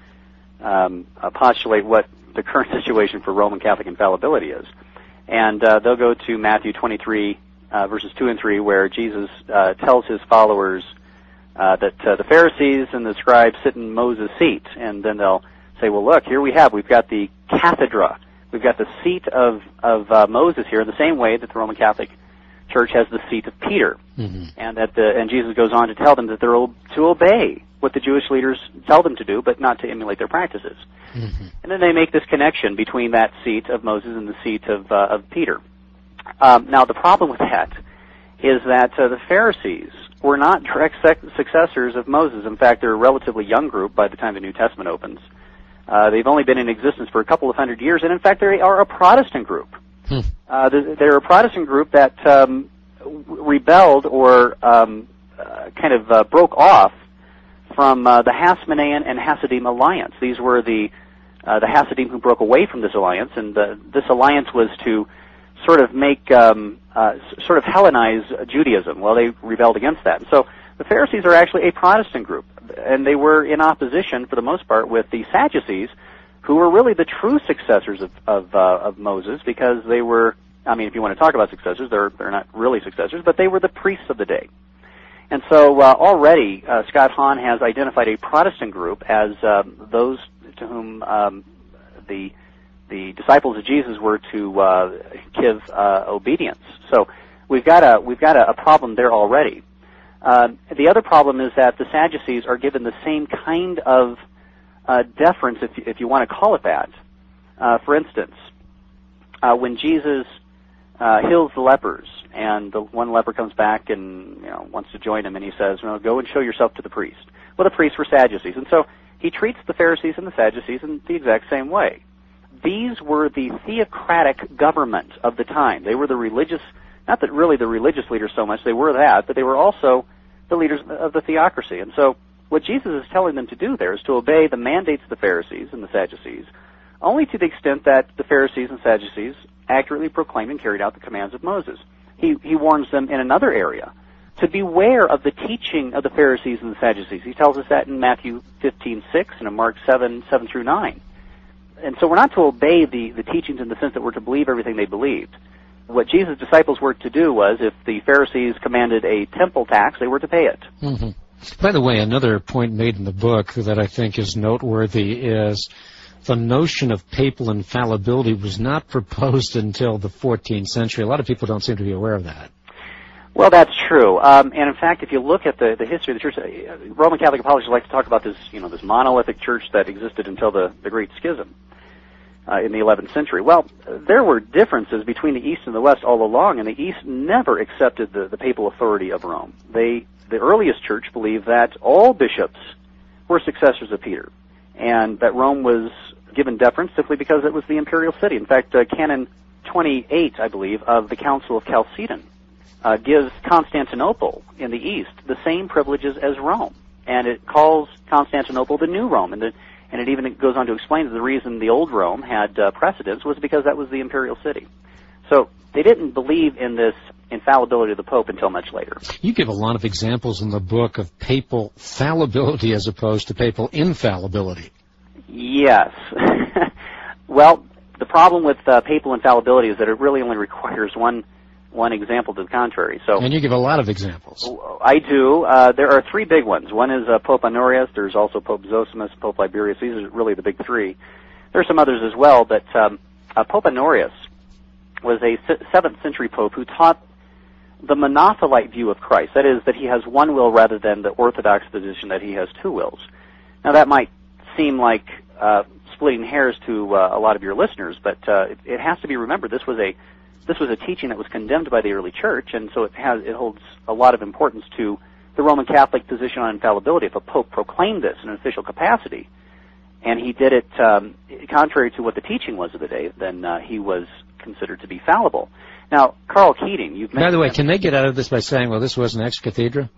postulate what the current situation for Roman Catholic infallibility is. And they'll go to Matthew 23, verses 2 and 3, where Jesus tells his followers that the Pharisees and the scribes sit in Moses' seat. And then they'll say, well, look, here we've got the cathedra. We've got the seat of Moses here, in the same way that the Roman Catholic Church has the seat of Peter. Mm-hmm. And Jesus goes on to tell them that they're to obey what the Jewish leaders tell them to do, but not to emulate their practices. Mm-hmm. And then they make this connection between that seat of Moses and the seat of Peter. Now, the problem with that is that the Pharisees were not direct successors of Moses. In fact, they're a relatively young group by the time the New Testament opens. They've only been in existence for a couple of hundred years, and in fact, they are a Protestant group. They're a Protestant group that rebelled or broke off from the Hasmonean and Hasidim alliance. These were the Hasidim who broke away from this alliance, and this alliance was to sort of make sort of Hellenize Judaism. Well, they rebelled against that. And so the Pharisees are actually a Protestant group, and they were in opposition for the most part with the Sadducees, who were really the true successors of Moses, because they were, I mean, if you want to talk about successors, they're not really successors, but they were the priests of the day. And so already Scott Hahn has identified a Protestant group as those to whom the disciples of Jesus were to give obedience. So we've got a problem there already. The other problem is that the Sadducees are given the same kind of deference, if you want to call it that. For instance, when Jesus heals the lepers, and the one leper comes back and wants to join him, and he says, "Well, go and show yourself to the priest." Well, the priests were Sadducees, and so he treats the Pharisees and the Sadducees in the exact same way. These were the theocratic government of the time. They were the religious, not that really the religious leaders so much, they were that, but they were also the leaders of the theocracy. And so what Jesus is telling them to do there is to obey the mandates of the Pharisees and the Sadducees, only to the extent that the Pharisees and Sadducees accurately proclaimed and carried out the commands of Moses. He warns them in another area to beware of the teaching of the Pharisees and the Sadducees. He tells us that in Matthew 15:6 and in Mark 7:7 through 9. And so we're not to obey the teachings in the sense that we're to believe everything they believed. What Jesus' disciples were to do was, if the Pharisees commanded a temple tax, they were to pay it. Mm-hmm. By the way, another point made in the book that I think is noteworthy is the notion of papal infallibility was not proposed until the 14th century. A lot of people don't seem to be aware of that. Well, that's true. And in fact, if you look at the history of the church, Roman Catholic apologists like to talk about this, this monolithic church that existed until the Great Schism in the 11th century. Well, there were differences between the East and the West all along, and the East never accepted the papal authority of Rome. The earliest church believed that all bishops were successors of Peter, and that Rome was given deference simply because it was the imperial city. In fact, Canon 28, I believe, of the Council of Chalcedon gives Constantinople in the East the same privileges as Rome, and it calls Constantinople the New Rome, and it even goes on to explain that the reason the old Rome had precedence was because that was the imperial city. So they didn't believe in this infallibility of the Pope until much later. You give a lot of examples in the book of papal fallibility as opposed to papal infallibility. Yes. Well, the problem with papal infallibility is that it really only requires one example to the contrary. So, and you give a lot of examples. I do. There are three big ones. One is Pope Honorius. There's also Pope Zosimus, Pope Liberius. These are really the big three. There are some others as well, but Pope Honorius was a 7th century pope who taught the monothelite view of Christ. That is, that he has one will rather than the orthodox position that he has two wills. Now, that might seem like splitting hairs to a lot of your listeners, but it has to be remembered this was a teaching that was condemned by the early church, and so it holds a lot of importance to the Roman Catholic position on infallibility. If a pope proclaimed this in an official capacity, and he did it contrary to what the teaching was of the day, then he was considered to be fallible. Now, Karl Keating, you've mentioned... By the way, can they get out of this by saying, well, this was an ex cathedra?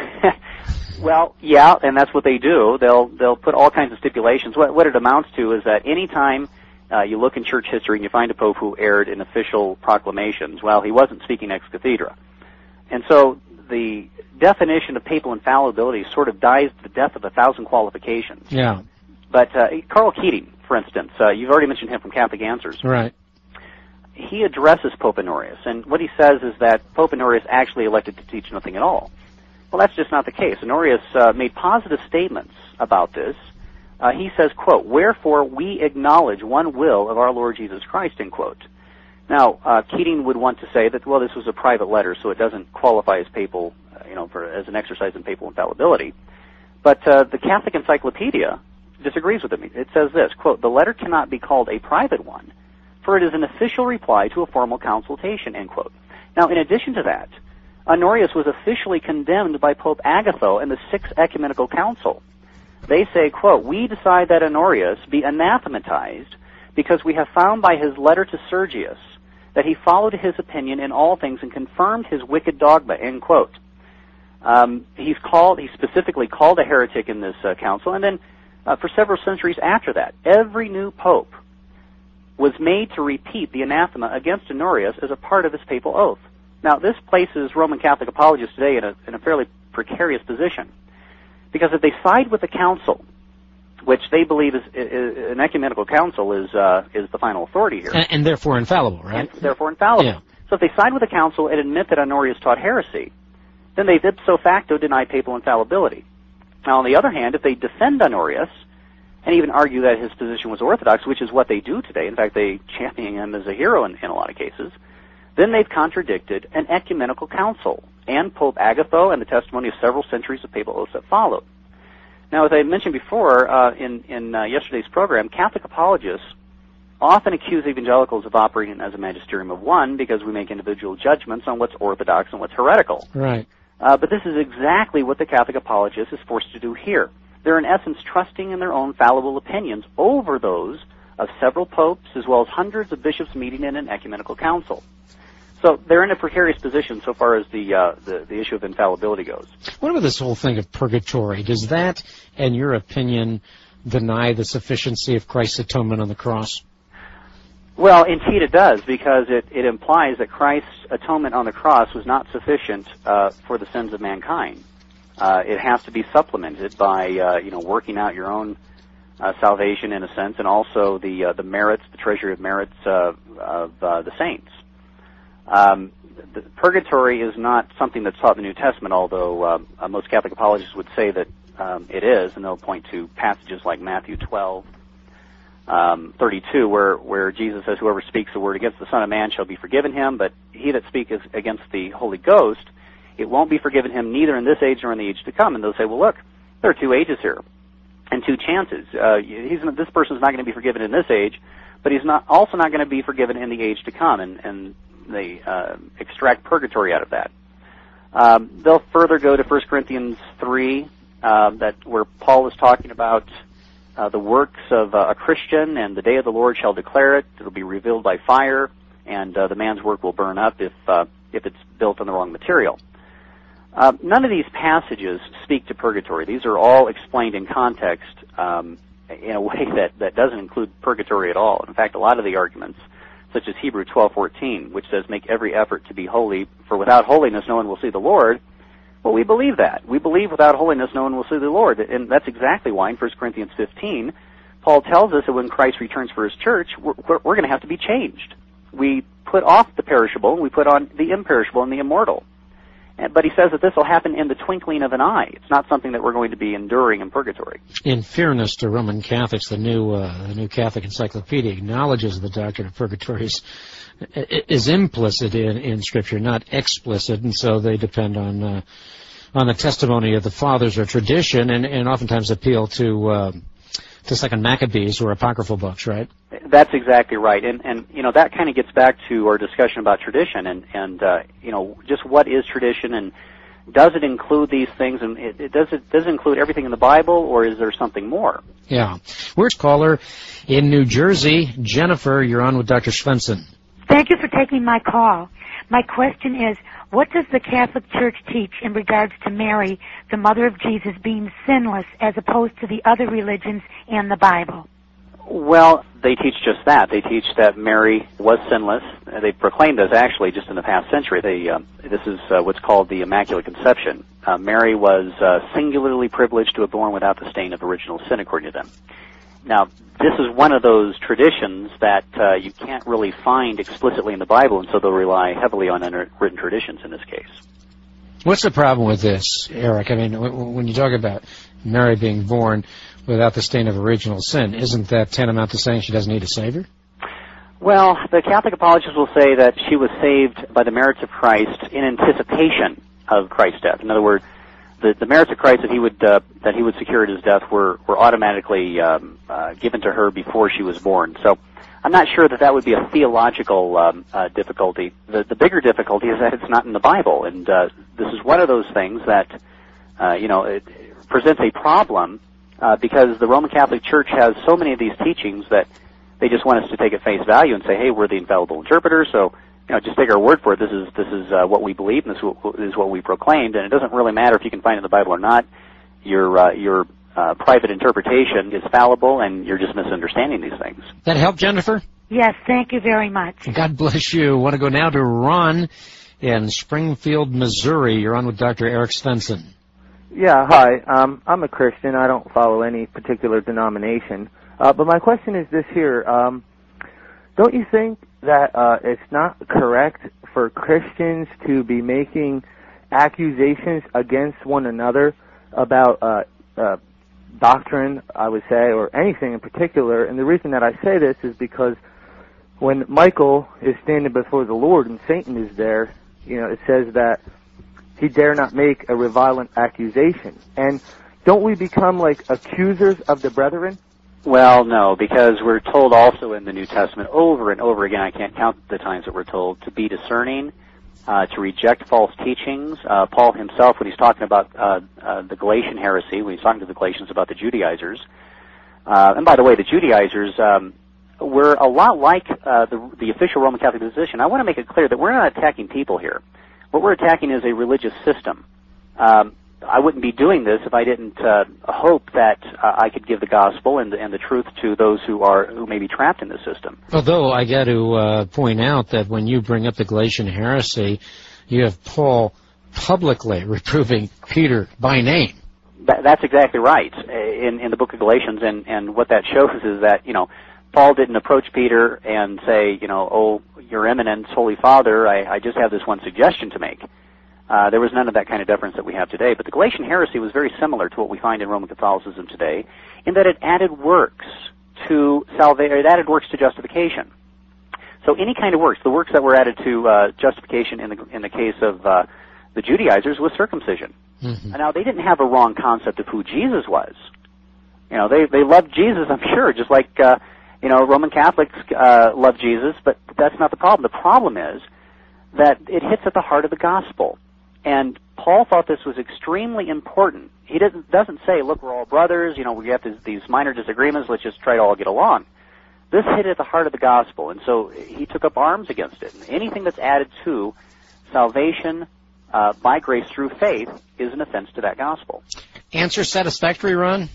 Well, yeah, and that's what they do. They'll put all kinds of stipulations. What it amounts to is that any time you look in church history and you find a pope who erred in official proclamations, well, he wasn't speaking ex cathedra. And so the definition of papal infallibility sort of dies the death of 1,000 qualifications. Yeah. But Karl Keating, for instance, you've already mentioned him from Catholic Answers. Right. He addresses Pope Honorius, and what he says is that Pope Honorius actually elected to teach nothing at all. Well, that's just not the case. Honorius made positive statements about this. He says, quote, "Wherefore we acknowledge one will of our Lord Jesus Christ," end quote. Now, Keating would want to say that, well, this was a private letter, so it doesn't qualify as papal, as an exercise in papal infallibility. But the Catholic Encyclopedia disagrees with him. It says this, quote, "The letter cannot be called a private one, for it is an official reply to a formal consultation," end quote. Now, in addition to that, Honorius was officially condemned by Pope Agatho and the Sixth Ecumenical Council. They say, quote, "We decide that Honorius be anathematized because we have found by his letter to Sergius that he followed his opinion in all things and confirmed his wicked dogma," end quote. He specifically called a heretic in this council, and then for several centuries after that, every new pope was made to repeat the anathema against Honorius as a part of his papal oath. Now, this places Roman Catholic apologists today in a fairly precarious position, because if they side with the council, which they believe is an ecumenical council is the final authority here, and therefore infallible, right? And therefore infallible. Yeah. So if they side with the council and admit that Honorius taught heresy, then they ipso facto deny papal infallibility. Now, on the other hand, if they defend Honorius and even argue that his position was orthodox, which is what they do today, in fact, they champion him as a hero in a lot of cases, then they've contradicted an ecumenical council and Pope Agatho and the testimony of several centuries of papal oaths that followed. Now, as I mentioned before in yesterday's program, Catholic apologists often accuse evangelicals of operating as a magisterium of one because we make individual judgments on what's orthodox and what's heretical. Right. But this is exactly what the Catholic apologist is forced to do here. They're in essence trusting in their own fallible opinions over those of several popes as well as hundreds of bishops meeting in an ecumenical council. So they're in a precarious position so far as the issue of infallibility goes. What about this whole thing of purgatory? Does that, in your opinion, deny the sufficiency of Christ's atonement on the cross? Well, indeed it does, because it implies that Christ's atonement on the cross was not sufficient for the sins of mankind. It has to be supplemented by working out your own salvation in a sense, and also the merits, the treasury of merits of the saints. The purgatory is not something that's taught in the New Testament, although most Catholic apologists would say that it is, and they'll point to passages like Matthew 12:32, where Jesus says, "Whoever speaks a word against the Son of Man shall be forgiven him, but he that speaketh against the Holy Ghost, it won't be forgiven him neither in this age nor in the age to come." And they'll say, well, look, there are two ages here and two chances. This person's not going to be forgiven in this age, but he's also not going to be forgiven in the age to come, and they extract purgatory out of that. They'll further go to 1 Corinthians 3, where Paul is talking about the works of a Christian, and the day of the Lord shall declare it. It'll be revealed by fire, and the man's work will burn up if it's built on the wrong material. None of these passages speak to purgatory. These are all explained in context in a way that doesn't include purgatory at all. In fact, a lot of the arguments, such as Hebrews 12:14, which says, "Make every effort to be holy, for without holiness no one will see the Lord." Well, we believe that. We believe without holiness no one will see the Lord. And that's exactly why in 1 Corinthians 15, Paul tells us that when Christ returns for his church, we're going to have to be changed. We put off the perishable, and we put on the imperishable and the immortal. But he says that this will happen in the twinkling of an eye. It's not something that we're going to be enduring in purgatory. In fairness to Roman Catholics, the new Catholic Encyclopedia acknowledges the doctrine of purgatory is implicit in Scripture, not explicit, and so they depend on the testimony of the fathers or tradition, and oftentimes appeal to Second Maccabees or apocryphal books, right? That's exactly right, and that kind of gets back to our discussion about tradition, and just what is tradition, and does it include these things, and does it include everything in the Bible, or is there something more? Yeah. Where's caller in New Jersey? Jennifer, you're on with Dr. Svensson. Thank you for taking my call. My question is, what does the Catholic Church teach in regards to Mary, the mother of Jesus, being sinless as opposed to the other religions and the Bible? Well, they teach just that. They teach that Mary was sinless. They proclaimed this actually just in the past century. This is what's called the Immaculate Conception. Mary was singularly privileged to have born without the stain of original sin, according to them. Now, this is one of those traditions that you can't really find explicitly in the Bible, and so they'll rely heavily on unwritten traditions in this case. What's the problem with this, Eric? I mean, when you talk about Mary being born without the stain of original sin, isn't that tantamount to saying she doesn't need a Savior? Well, the Catholic apologists will say that she was saved by the merits of Christ in anticipation of Christ's death. In other words, the merits of Christ that he would secure at his death were automatically given to her before she was born. So I'm not sure that would be a theological difficulty. The bigger difficulty is that it's not in the Bible, and this is one of those things that it presents a problem because the Roman Catholic Church has so many of these teachings that they just want us to take at face value and say, hey, we're the infallible interpreter, so just take our word for it. This is what we believe, and this is what we proclaimed, and it doesn't really matter if you can find it in the Bible or not. Your private interpretation is fallible, and you're just misunderstanding these things. That help, Jennifer? Yes, thank you very much. God bless you. I want to go now to Ron in Springfield, Missouri. You're on with Dr. Eric Svensson. Yeah, hi. I'm a Christian. I don't follow any particular denomination. But my question is this here. Don't you think that it's not correct for Christians to be making accusations against one another about doctrine, I would say, or anything in particular? And the reason that I say this is because when Michael is standing before the Lord and Satan is there, it says that he dare not make a reviling accusation. And don't we become like accusers of the brethren? Well, no, because we're told also in the New Testament over and over again, I can't count the times that we're told, to be discerning, to reject false teachings. Paul himself, when he's talking about the Galatian heresy, when he's talking to the Galatians about the Judaizers, and by the way, the Judaizers were a lot like the official Roman Catholic position. I want to make it clear that we're not attacking people here. What we're attacking is a religious system. I wouldn't be doing this if I didn't hope that I could give the gospel and the truth to those who may be trapped in the system. Although I got to point out that when you bring up the Galatian heresy, you have Paul publicly reproving Peter by name. That's exactly right in the book of Galatians, and what that shows is that Paul didn't approach Peter and say, oh, Your Eminence, Holy Father, I just have this one suggestion to make. There was none of that kind of deference that we have today. But the Galatian heresy was very similar to what we find in Roman Catholicism today, in that it added works to it added works to justification. So any kind of works, the works that were added to justification in the case of the Judaizers was circumcision. Mm-hmm. Now they didn't have a wrong concept of who Jesus was. They loved Jesus, I'm sure, just like Roman Catholics love Jesus, but that's not the problem. The problem is that it hits at the heart of the gospel. And Paul thought this was extremely important. He doesn't say, look, we're all brothers, we have these minor disagreements, let's just try to all get along. This hit at the heart of the gospel, and so he took up arms against it. And anything that's added to salvation by grace through faith is an offense to that gospel. Answer satisfactory, Ron?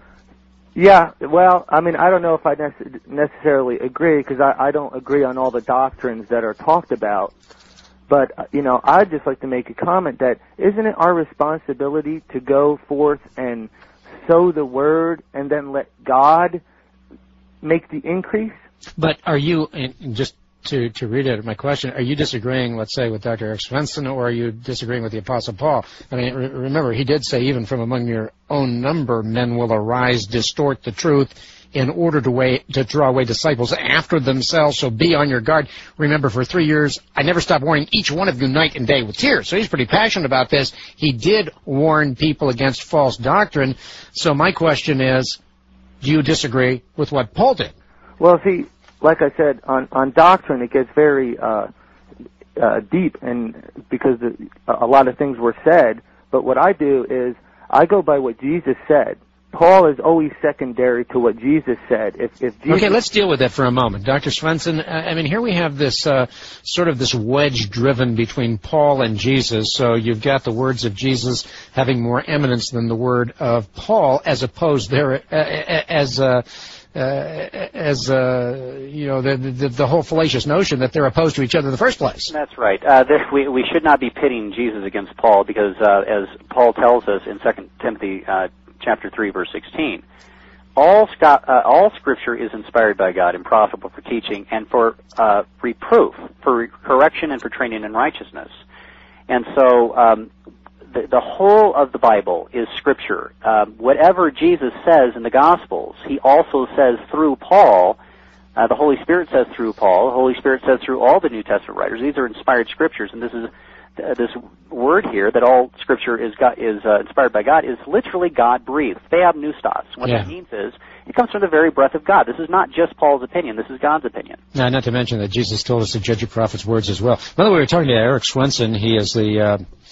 Yeah, well, I don't know if I necessarily agree, because I don't agree on all the doctrines that are talked about. But, I'd just like to make a comment that isn't it our responsibility to go forth and sow the word and then let God make the increase? But are you, just to read out my question, are you disagreeing, let's say, with Dr. Eric Svensson, or are you disagreeing with the Apostle Paul? Remember, he did say, even from among your own number, men will arise, distort the truth, in order to draw away disciples after themselves, so be on your guard. Remember, for 3 years, I never stopped warning each one of you night and day with tears. So he's pretty passionate about this. He did warn people against false doctrine. So my question is, do you disagree with what Paul did? Well, see, like I said, on doctrine, it gets very deep, and because a lot of things were said. But what I do is I go by what Jesus said. Paul is always secondary to what Jesus said. If Jesus... Okay, let's deal with that for a moment. Dr. Svensson, here we have this sort of this wedge driven between Paul and Jesus. So you've got the words of Jesus having more eminence than the word of Paul, as opposed there the whole fallacious notion that they're opposed to each other in the first place. That's right. We should not be pitting Jesus against Paul, because as Paul tells us in 2 Timothy chapter 3, verse 16, all Scripture is inspired by God and profitable for teaching and for reproof, for correction, and for training in righteousness. And so the whole of the Bible is Scripture. Whatever Jesus says in the Gospels, he also says through Paul. The Holy Spirit says through Paul. The Holy Spirit says through all the New Testament writers. These are inspired Scriptures, and this is this word here that all Scripture is inspired by God is literally God-breathed. Theopneustos. What that means is it comes from the very breath of God. This is not just Paul's opinion. This is God's opinion. Now, not to mention that Jesus told us to judge your prophet's words as well. By the way, we're talking to Eric Svensson. He is the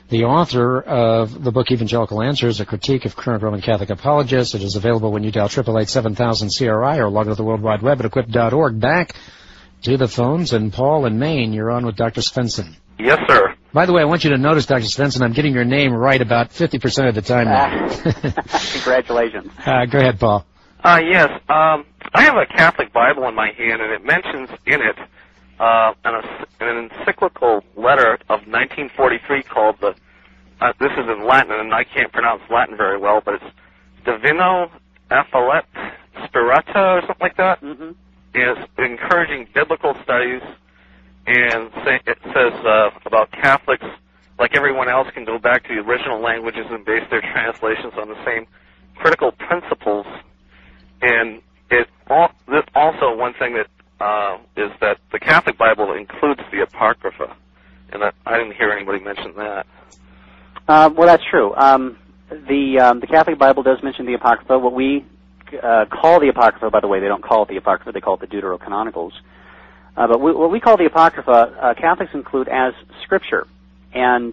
the author of the book Evangelical Answers, A Critique of Current Roman Catholic Apologists. It is available when you dial 888-7000-CRI or log on to the World Wide Web at equip.org. Back to the phones, and Paul in Maine, you're on with Dr. Svensson. Yes, sir. By the way, I want you to notice, Dr. Svensson, I'm getting your name right about 50% of the time now. Congratulations. Go ahead, Paul. Yes. I have a Catholic Bible in my hand, and it mentions in it an encyclical letter of 1943 called this is in Latin, and I can't pronounce Latin very well, but it's Divino Afflet Spirita or something like that. Mm-hmm. It's encouraging biblical studies, and it says about Catholics, like everyone else, can go back to the original languages and base their translations on the same critical principles. And also one thing that is that the Catholic Bible includes the Apocrypha, and I didn't hear anybody mention that. Well, that's true. The Catholic Bible does mention the Apocrypha. What we call the Apocrypha, by the way, they don't call it the Apocrypha, they call it the Deuterocanonicals. But what we call the Apocrypha, Catholics include as Scripture. And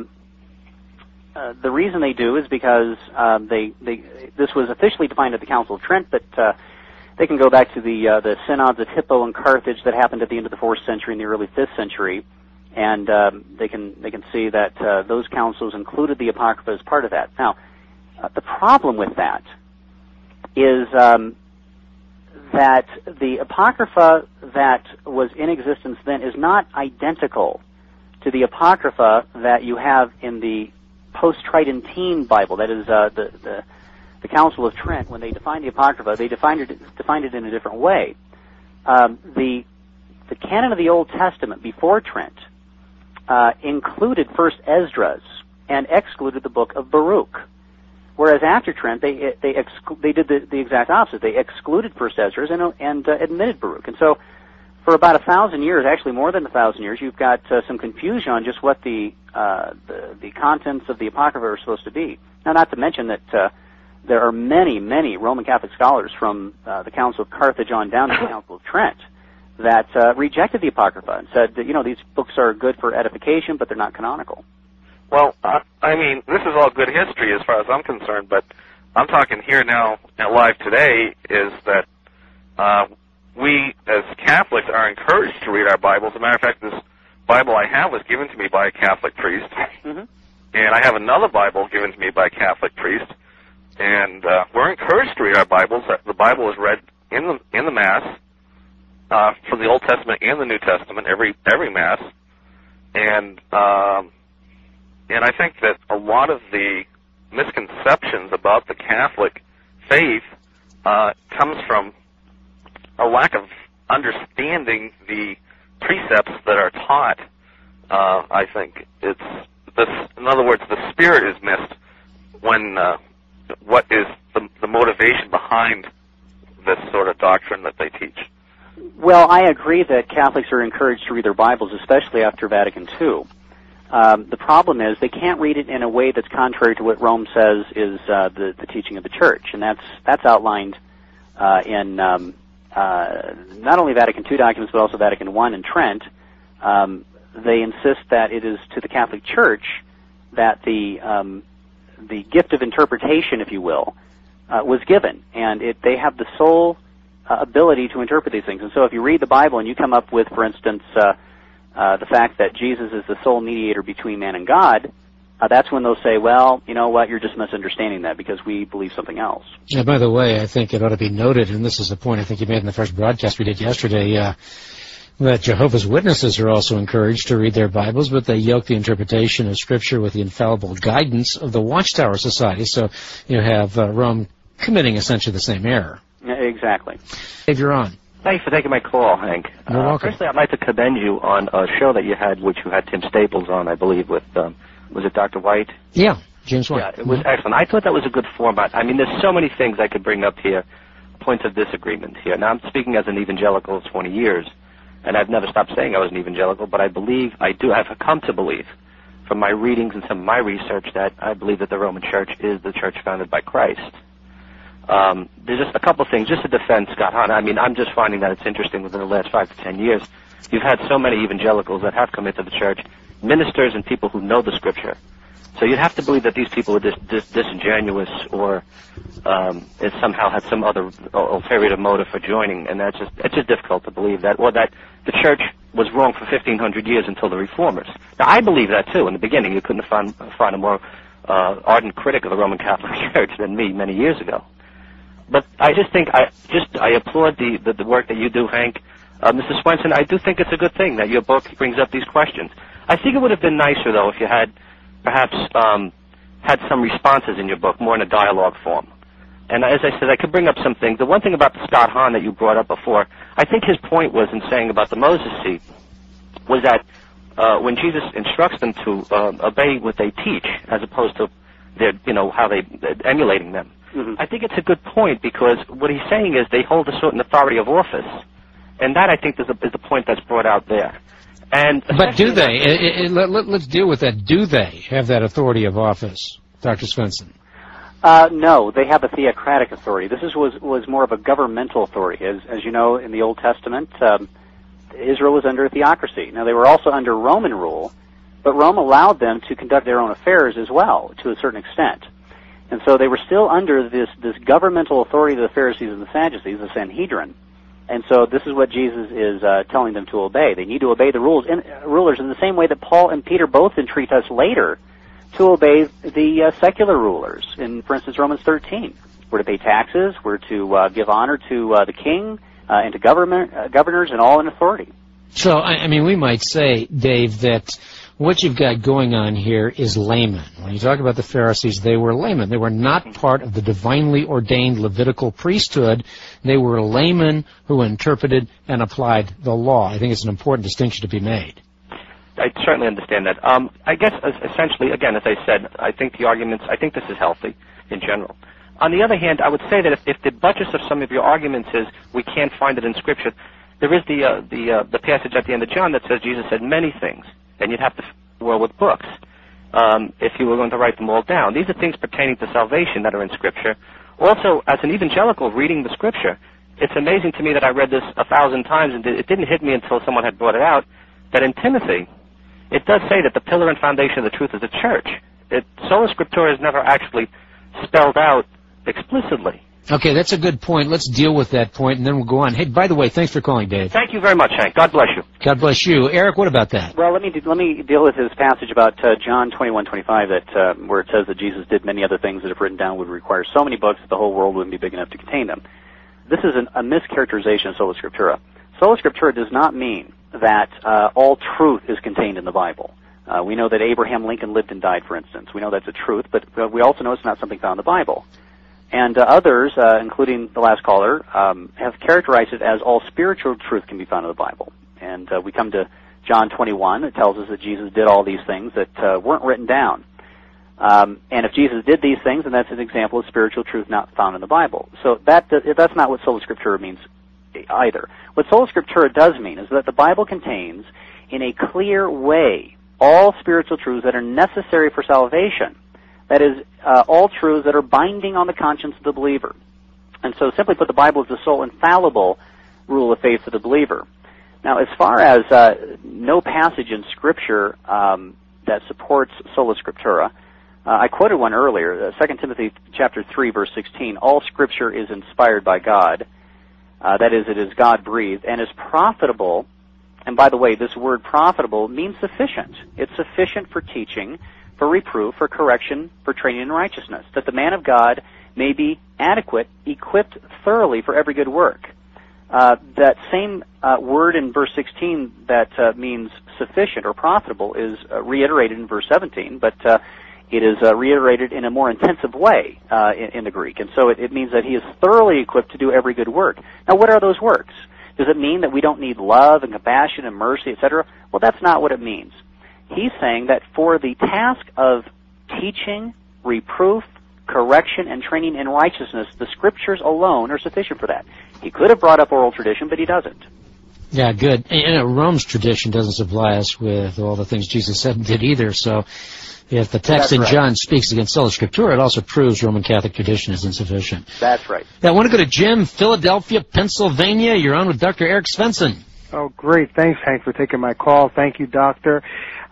the reason they do is because this was officially defined at the Council of Trent, but they can go back to the synods of Hippo and Carthage that happened at the end of the 4th century and the early 5th century, and they can see that those councils included the Apocrypha as part of that. Now, the problem with that is that the Apocrypha that was in existence then is not identical to the Apocrypha that you have in the post-Tridentine Bible. That is the Council of Trent. When they defined the Apocrypha, they defined it in a different way. The canon of the Old Testament before Trent included First Esdras and excluded the book of Baruch. Whereas after Trent, they did the exact opposite. They excluded First Esdras and admitted Baruch. And so, for about 1,000 years, actually more than 1,000 years, you've got some confusion on just what the contents of the Apocrypha are supposed to be. Now, not to mention that there are many, many Roman Catholic scholars from the Council of Carthage on down to the Council of Trent that rejected the Apocrypha and said that, these books are good for edification, but they're not canonical. Well, I mean, this is all good history as far as I'm concerned, but I'm talking here now at Live Today is that we, as Catholics, are encouraged to read our Bibles. As a matter of fact, this Bible I have was given to me by a Catholic priest, and I have another Bible given to me by a Catholic priest, and we're encouraged to read our Bibles. The Bible is read in the Mass, from the Old Testament and the New Testament, every Mass, and I think that a lot of the misconceptions about the Catholic faith comes from a lack of understanding the precepts that are taught. I think in other words, the spirit is missed when what is the motivation behind this sort of doctrine that they teach. Well, I agree that Catholics are encouraged to read their Bibles, especially after Vatican II. The problem is they can't read it in a way that's contrary to what Rome says is the teaching of the Church, and that's outlined in not only Vatican II documents but also Vatican I and Trent. They insist that it is to the Catholic Church that the gift of interpretation, if you will, was given, and they have the sole ability to interpret these things. And so if you read the Bible and you come up with, for instance, the fact that Jesus is the sole mediator between man and God, that's when they'll say, well, you know what, you're just misunderstanding that because we believe something else. Yeah, by the way, I think it ought to be noted, and this is the point I think you made in the first broadcast we did yesterday, that Jehovah's Witnesses are also encouraged to read their Bibles, but they yoke the interpretation of Scripture with the infallible guidance of the Watchtower Society. So you have Rome committing essentially the same error. Exactly. Dave, you're on. Thanks for taking my call, Hank. You're welcome. Firstly, I'd like to commend you on a show that you had, which you had Tim Staples on, I believe, with, was it Dr. White? Yeah, James White. Yeah, it was excellent. I thought that was a good format. I mean, there's so many things I could bring up here, points of disagreement here. Now, I'm speaking as an evangelical 20 years, and I've never stopped saying I was an evangelical, but I've come to believe, from my readings and some of my research, that I believe that the Roman Church is the church founded by Christ. There's just a couple things, just to defend Scott Hahn. I mean, I'm just finding that it's interesting within the last 5 to 10 years. You've had so many evangelicals that have come into the church, ministers and people who know the Scripture, So you'd have to believe that these people were disingenuous or it somehow had some other ulterior motive for joining, and it's just difficult to believe that, or that the church was wrong for 1,500 years until the Reformers. Now, I believe that, too. In the beginning, you couldn't find a more ardent critic of the Roman Catholic Church than me many years ago. But I just think, I applaud the work that you do, Hank. Mr. Swenson, I do think it's a good thing that your book brings up these questions. I think it would have been nicer, though, if you had perhaps had some responses in your book, more in a dialogue form. And as I said, I could bring up some things. The one thing about the Scott Hahn that you brought up before, I think his point was in saying about the Moses seat, was that when Jesus instructs them to obey what they teach, as opposed to how they emulating them. Mm-hmm. I think it's a good point, because what he's saying is they hold a certain authority of office, and that I think is the point that's brought out there. But do they? Let's deal with that. Do they have that authority of office, Dr. Svensson? No, they have a theocratic authority. This was more of a governmental authority. As you know, in the Old Testament, Israel was under a theocracy. Now, they were also under Roman rule, but Rome allowed them to conduct their own affairs as well, to a certain extent. And so they were still under this governmental authority of the Pharisees and the Sadducees, the Sanhedrin. And so this is what Jesus is telling them to obey. They need to obey the rulers in the same way that Paul and Peter both entreat us later to obey the secular rulers. In, for instance, Romans 13. We're to pay taxes, we're to give honor to the king and to governors and all in authority. So, I mean, we might say, Dave, that what you've got going on here is laymen. When you talk about the Pharisees, they were laymen. They were not part of the divinely ordained Levitical priesthood. They were laymen who interpreted and applied the law. I think it's an important distinction to be made. I certainly understand that. I guess, essentially, again, as I said, I think this is healthy in general. On the other hand, I would say that if the buttress of some of your arguments is we can't find it in Scripture, there is the passage at the end of John that says Jesus said many things, and you'd have to well with books if you were going to write them all down. These are things pertaining to salvation that are in Scripture. Also, as an evangelical reading the Scripture, it's amazing to me that I read this 1,000 times, and it didn't hit me until someone had brought it out, that in Timothy, it does say that the pillar and foundation of the truth is the church. Sola Scriptura is never actually spelled out explicitly. Okay, that's a good point. Let's deal with that point, and then we'll go on. Hey, by the way, thanks for calling, Dave. Thank you very much, Hank. God bless you. God bless you. Eric, what about that? Well, let me deal with his passage about John 21:25, that where it says that Jesus did many other things that if written down would require so many books that the whole world wouldn't be big enough to contain them. This is a mischaracterization of Sola Scriptura. Sola Scriptura does not mean that all truth is contained in the Bible. We know that Abraham Lincoln lived and died, for instance. We know that's a truth, but we also know it's not something found in the Bible. And others, including the last caller, have characterized it as all spiritual truth can be found in the Bible. And we come to John 21. It tells us that Jesus did all these things that weren't written down. And if Jesus did these things, then that's an example of spiritual truth not found in the Bible. So that's not what Sola Scriptura means either. What Sola Scriptura does mean is that the Bible contains, in a clear way, all spiritual truths that are necessary for salvation. That is, all truths that are binding on the conscience of the believer. And so, simply put, the Bible is the sole infallible rule of faith for the believer. Now, as far as no passage in Scripture that supports Sola Scriptura, I quoted one earlier, 2 Timothy chapter 3, verse 16. All Scripture is inspired by God. That is, it is God-breathed, and is profitable. And by the way, this word profitable means sufficient. It's sufficient for teaching, for reproof, for correction, for training in righteousness, that the man of God may be adequate, equipped thoroughly for every good work. That same word in verse 16 that means sufficient or profitable is reiterated in verse 17, but it is reiterated in a more intensive way in the Greek. And so it means that he is thoroughly equipped to do every good work. Now, what are those works? Does it mean that we don't need love and compassion and mercy, etc.? Well, that's not what it means. He's saying that for the task of teaching, reproof, correction, and training in righteousness, the Scriptures alone are sufficient for that. He could have brought up oral tradition, but he doesn't. Yeah, good. And Rome's tradition doesn't supply us with all the things Jesus said and did either, so if the text in John speaks against Sola Scriptura, it also proves Roman Catholic tradition is insufficient. That's right. Now, I want to go to Jim, Philadelphia, Pennsylvania. You're on with Dr. Eric Svensson. Oh, great. Thanks, Hank, for taking my call. Thank you, Doctor.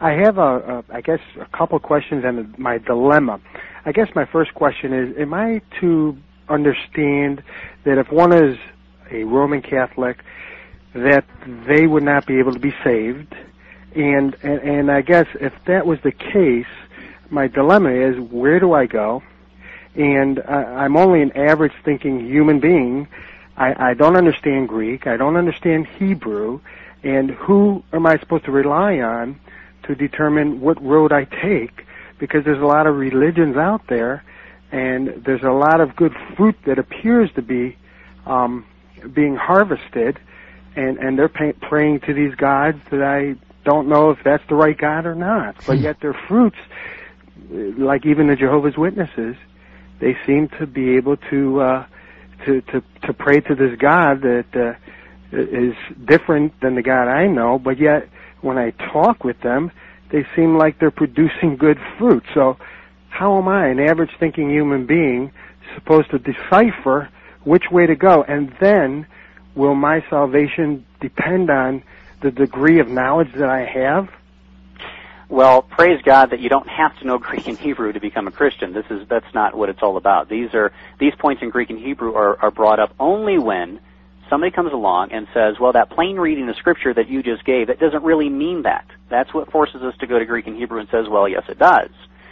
I have I guess a couple questions and my dilemma. I guess my first question is, am I to understand that if one is a Roman Catholic, that they would not be able to be saved? And I guess if that was the case, my dilemma is, where do I go? And I'm only an average thinking human being. I don't understand Greek. I don't understand Hebrew. And who am I supposed to rely on to determine what road I take? Because there's a lot of religions out there, and there's a lot of good fruit that appears to be being harvested, and they're praying to these gods that I don't know if that's the right God or not. But yet their fruits, like even the Jehovah's Witnesses, they seem to be able to pray to this God that is different than the God I know, but yet when I talk with them, they seem like they're producing good fruit. So how am I, an average thinking human being, supposed to decipher which way to go? And then will my salvation depend on the degree of knowledge that I have? Well, praise God that you don't have to know Greek and Hebrew to become a Christian. That's not what it's all about. These points in Greek and Hebrew are brought up only when somebody comes along and says, well, that plain reading of Scripture that you just gave, that doesn't really mean that. That's what forces us to go to Greek and Hebrew and says, well, yes, it does.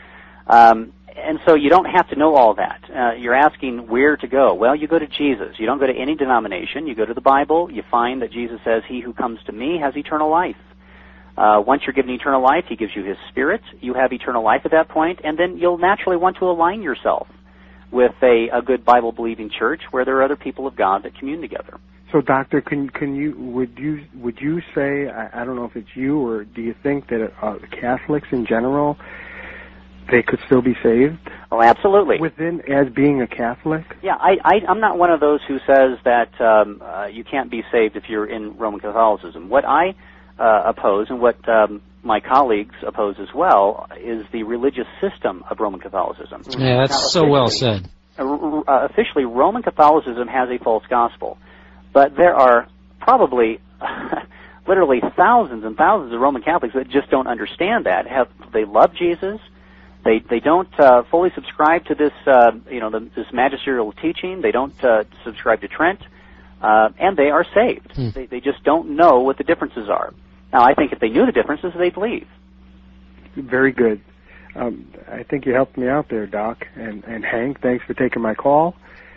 And so you don't have to know all that. You're asking where to go. Well, you go to Jesus. You don't go to any denomination. You go to the Bible. You find that Jesus says, he who comes to me has eternal life. Once you're given eternal life, he gives you his Spirit. You have eternal life at that point, and then you'll naturally want to align yourself with a good Bible-believing church where there are other people of God that commune together. So, Doctor, would you say, I don't know if it's you, or do you think that Catholics in general, they could still be saved? Oh, absolutely. As being a Catholic? Yeah, I'm not one of those who says that you can't be saved if you're in Roman Catholicism. What I oppose, and what my colleagues oppose as well, is the religious system of Roman Catholicism. Yeah, that's so well said. Officially, Roman Catholicism has a false gospel, but there are probably literally thousands and thousands of Roman Catholics that just don't understand that. They love Jesus. They don't fully subscribe to this this magisterial teaching. They don't subscribe to Trent, and they are saved. They just don't know what the differences are. Now, I think if they knew the differences, they'd leave. Very good. I think you helped me out there, Doc. And Hank, thanks for taking my call.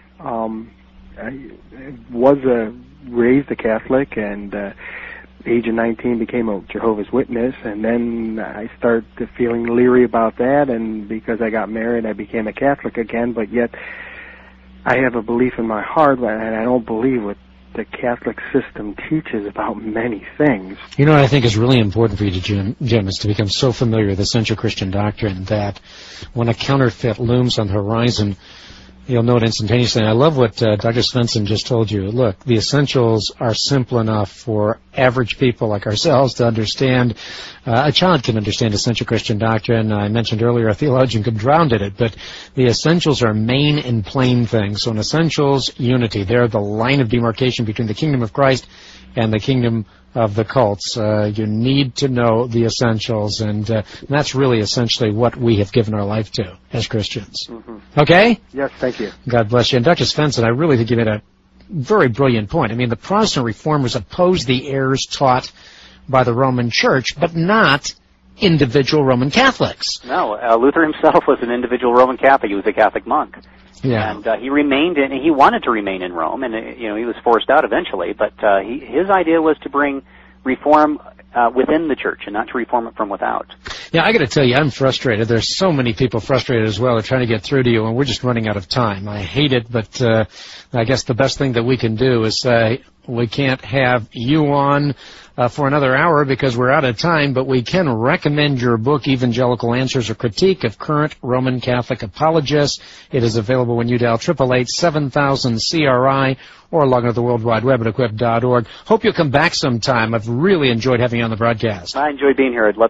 I was raised a Catholic, and age of 19 became a Jehovah's Witness, and then I started feeling leery about that, and because I got married, I became a Catholic again, but yet I have a belief in my heart, and I don't believe what the Catholic system teaches about many things. You know what I think is really important for you, Jim, is to become so familiar with essential Christian doctrine that when a counterfeit looms on the horizon, you'll know it instantaneously. And I love what Dr. Svensson just told you. Look, the essentials are simple enough for average people like ourselves to understand. A child can understand essential Christian doctrine. I mentioned earlier a theologian could drown in it, but the essentials are main and plain things. So in essentials, unity. They're the line of demarcation between the kingdom of Christ and the kingdom of the cults. You need to know the essentials, and that's really essentially what we have given our life to as Christians. Mm-hmm. Okay? Yes, thank you. God bless you. And Dr. Svensson, I really think you made a very brilliant point. I mean, the Protestant reformers opposed the errors taught by the Roman Church, but not individual Roman Catholics. No, Luther himself was an individual Roman Catholic. He was a Catholic monk. Yeah. And he wanted to remain in Rome, and he was forced out eventually, but his idea was to bring reform within the church and not to reform it from without. Yeah, I got to tell you, I'm frustrated. There's so many people frustrated as well. They're trying to get through to you, and we're just running out of time. I hate it, but I guess the best thing that we can do is say we can't have you on for another hour because we're out of time, but we can recommend your book, Evangelical Answers, a Critique of Current Roman Catholic Apologists. It is available when you dial 888-7000-CRI or log on to the World Wide Web at equip.org. Hope you'll come back sometime. I've really enjoyed having you on the broadcast. I enjoyed being here. I'd love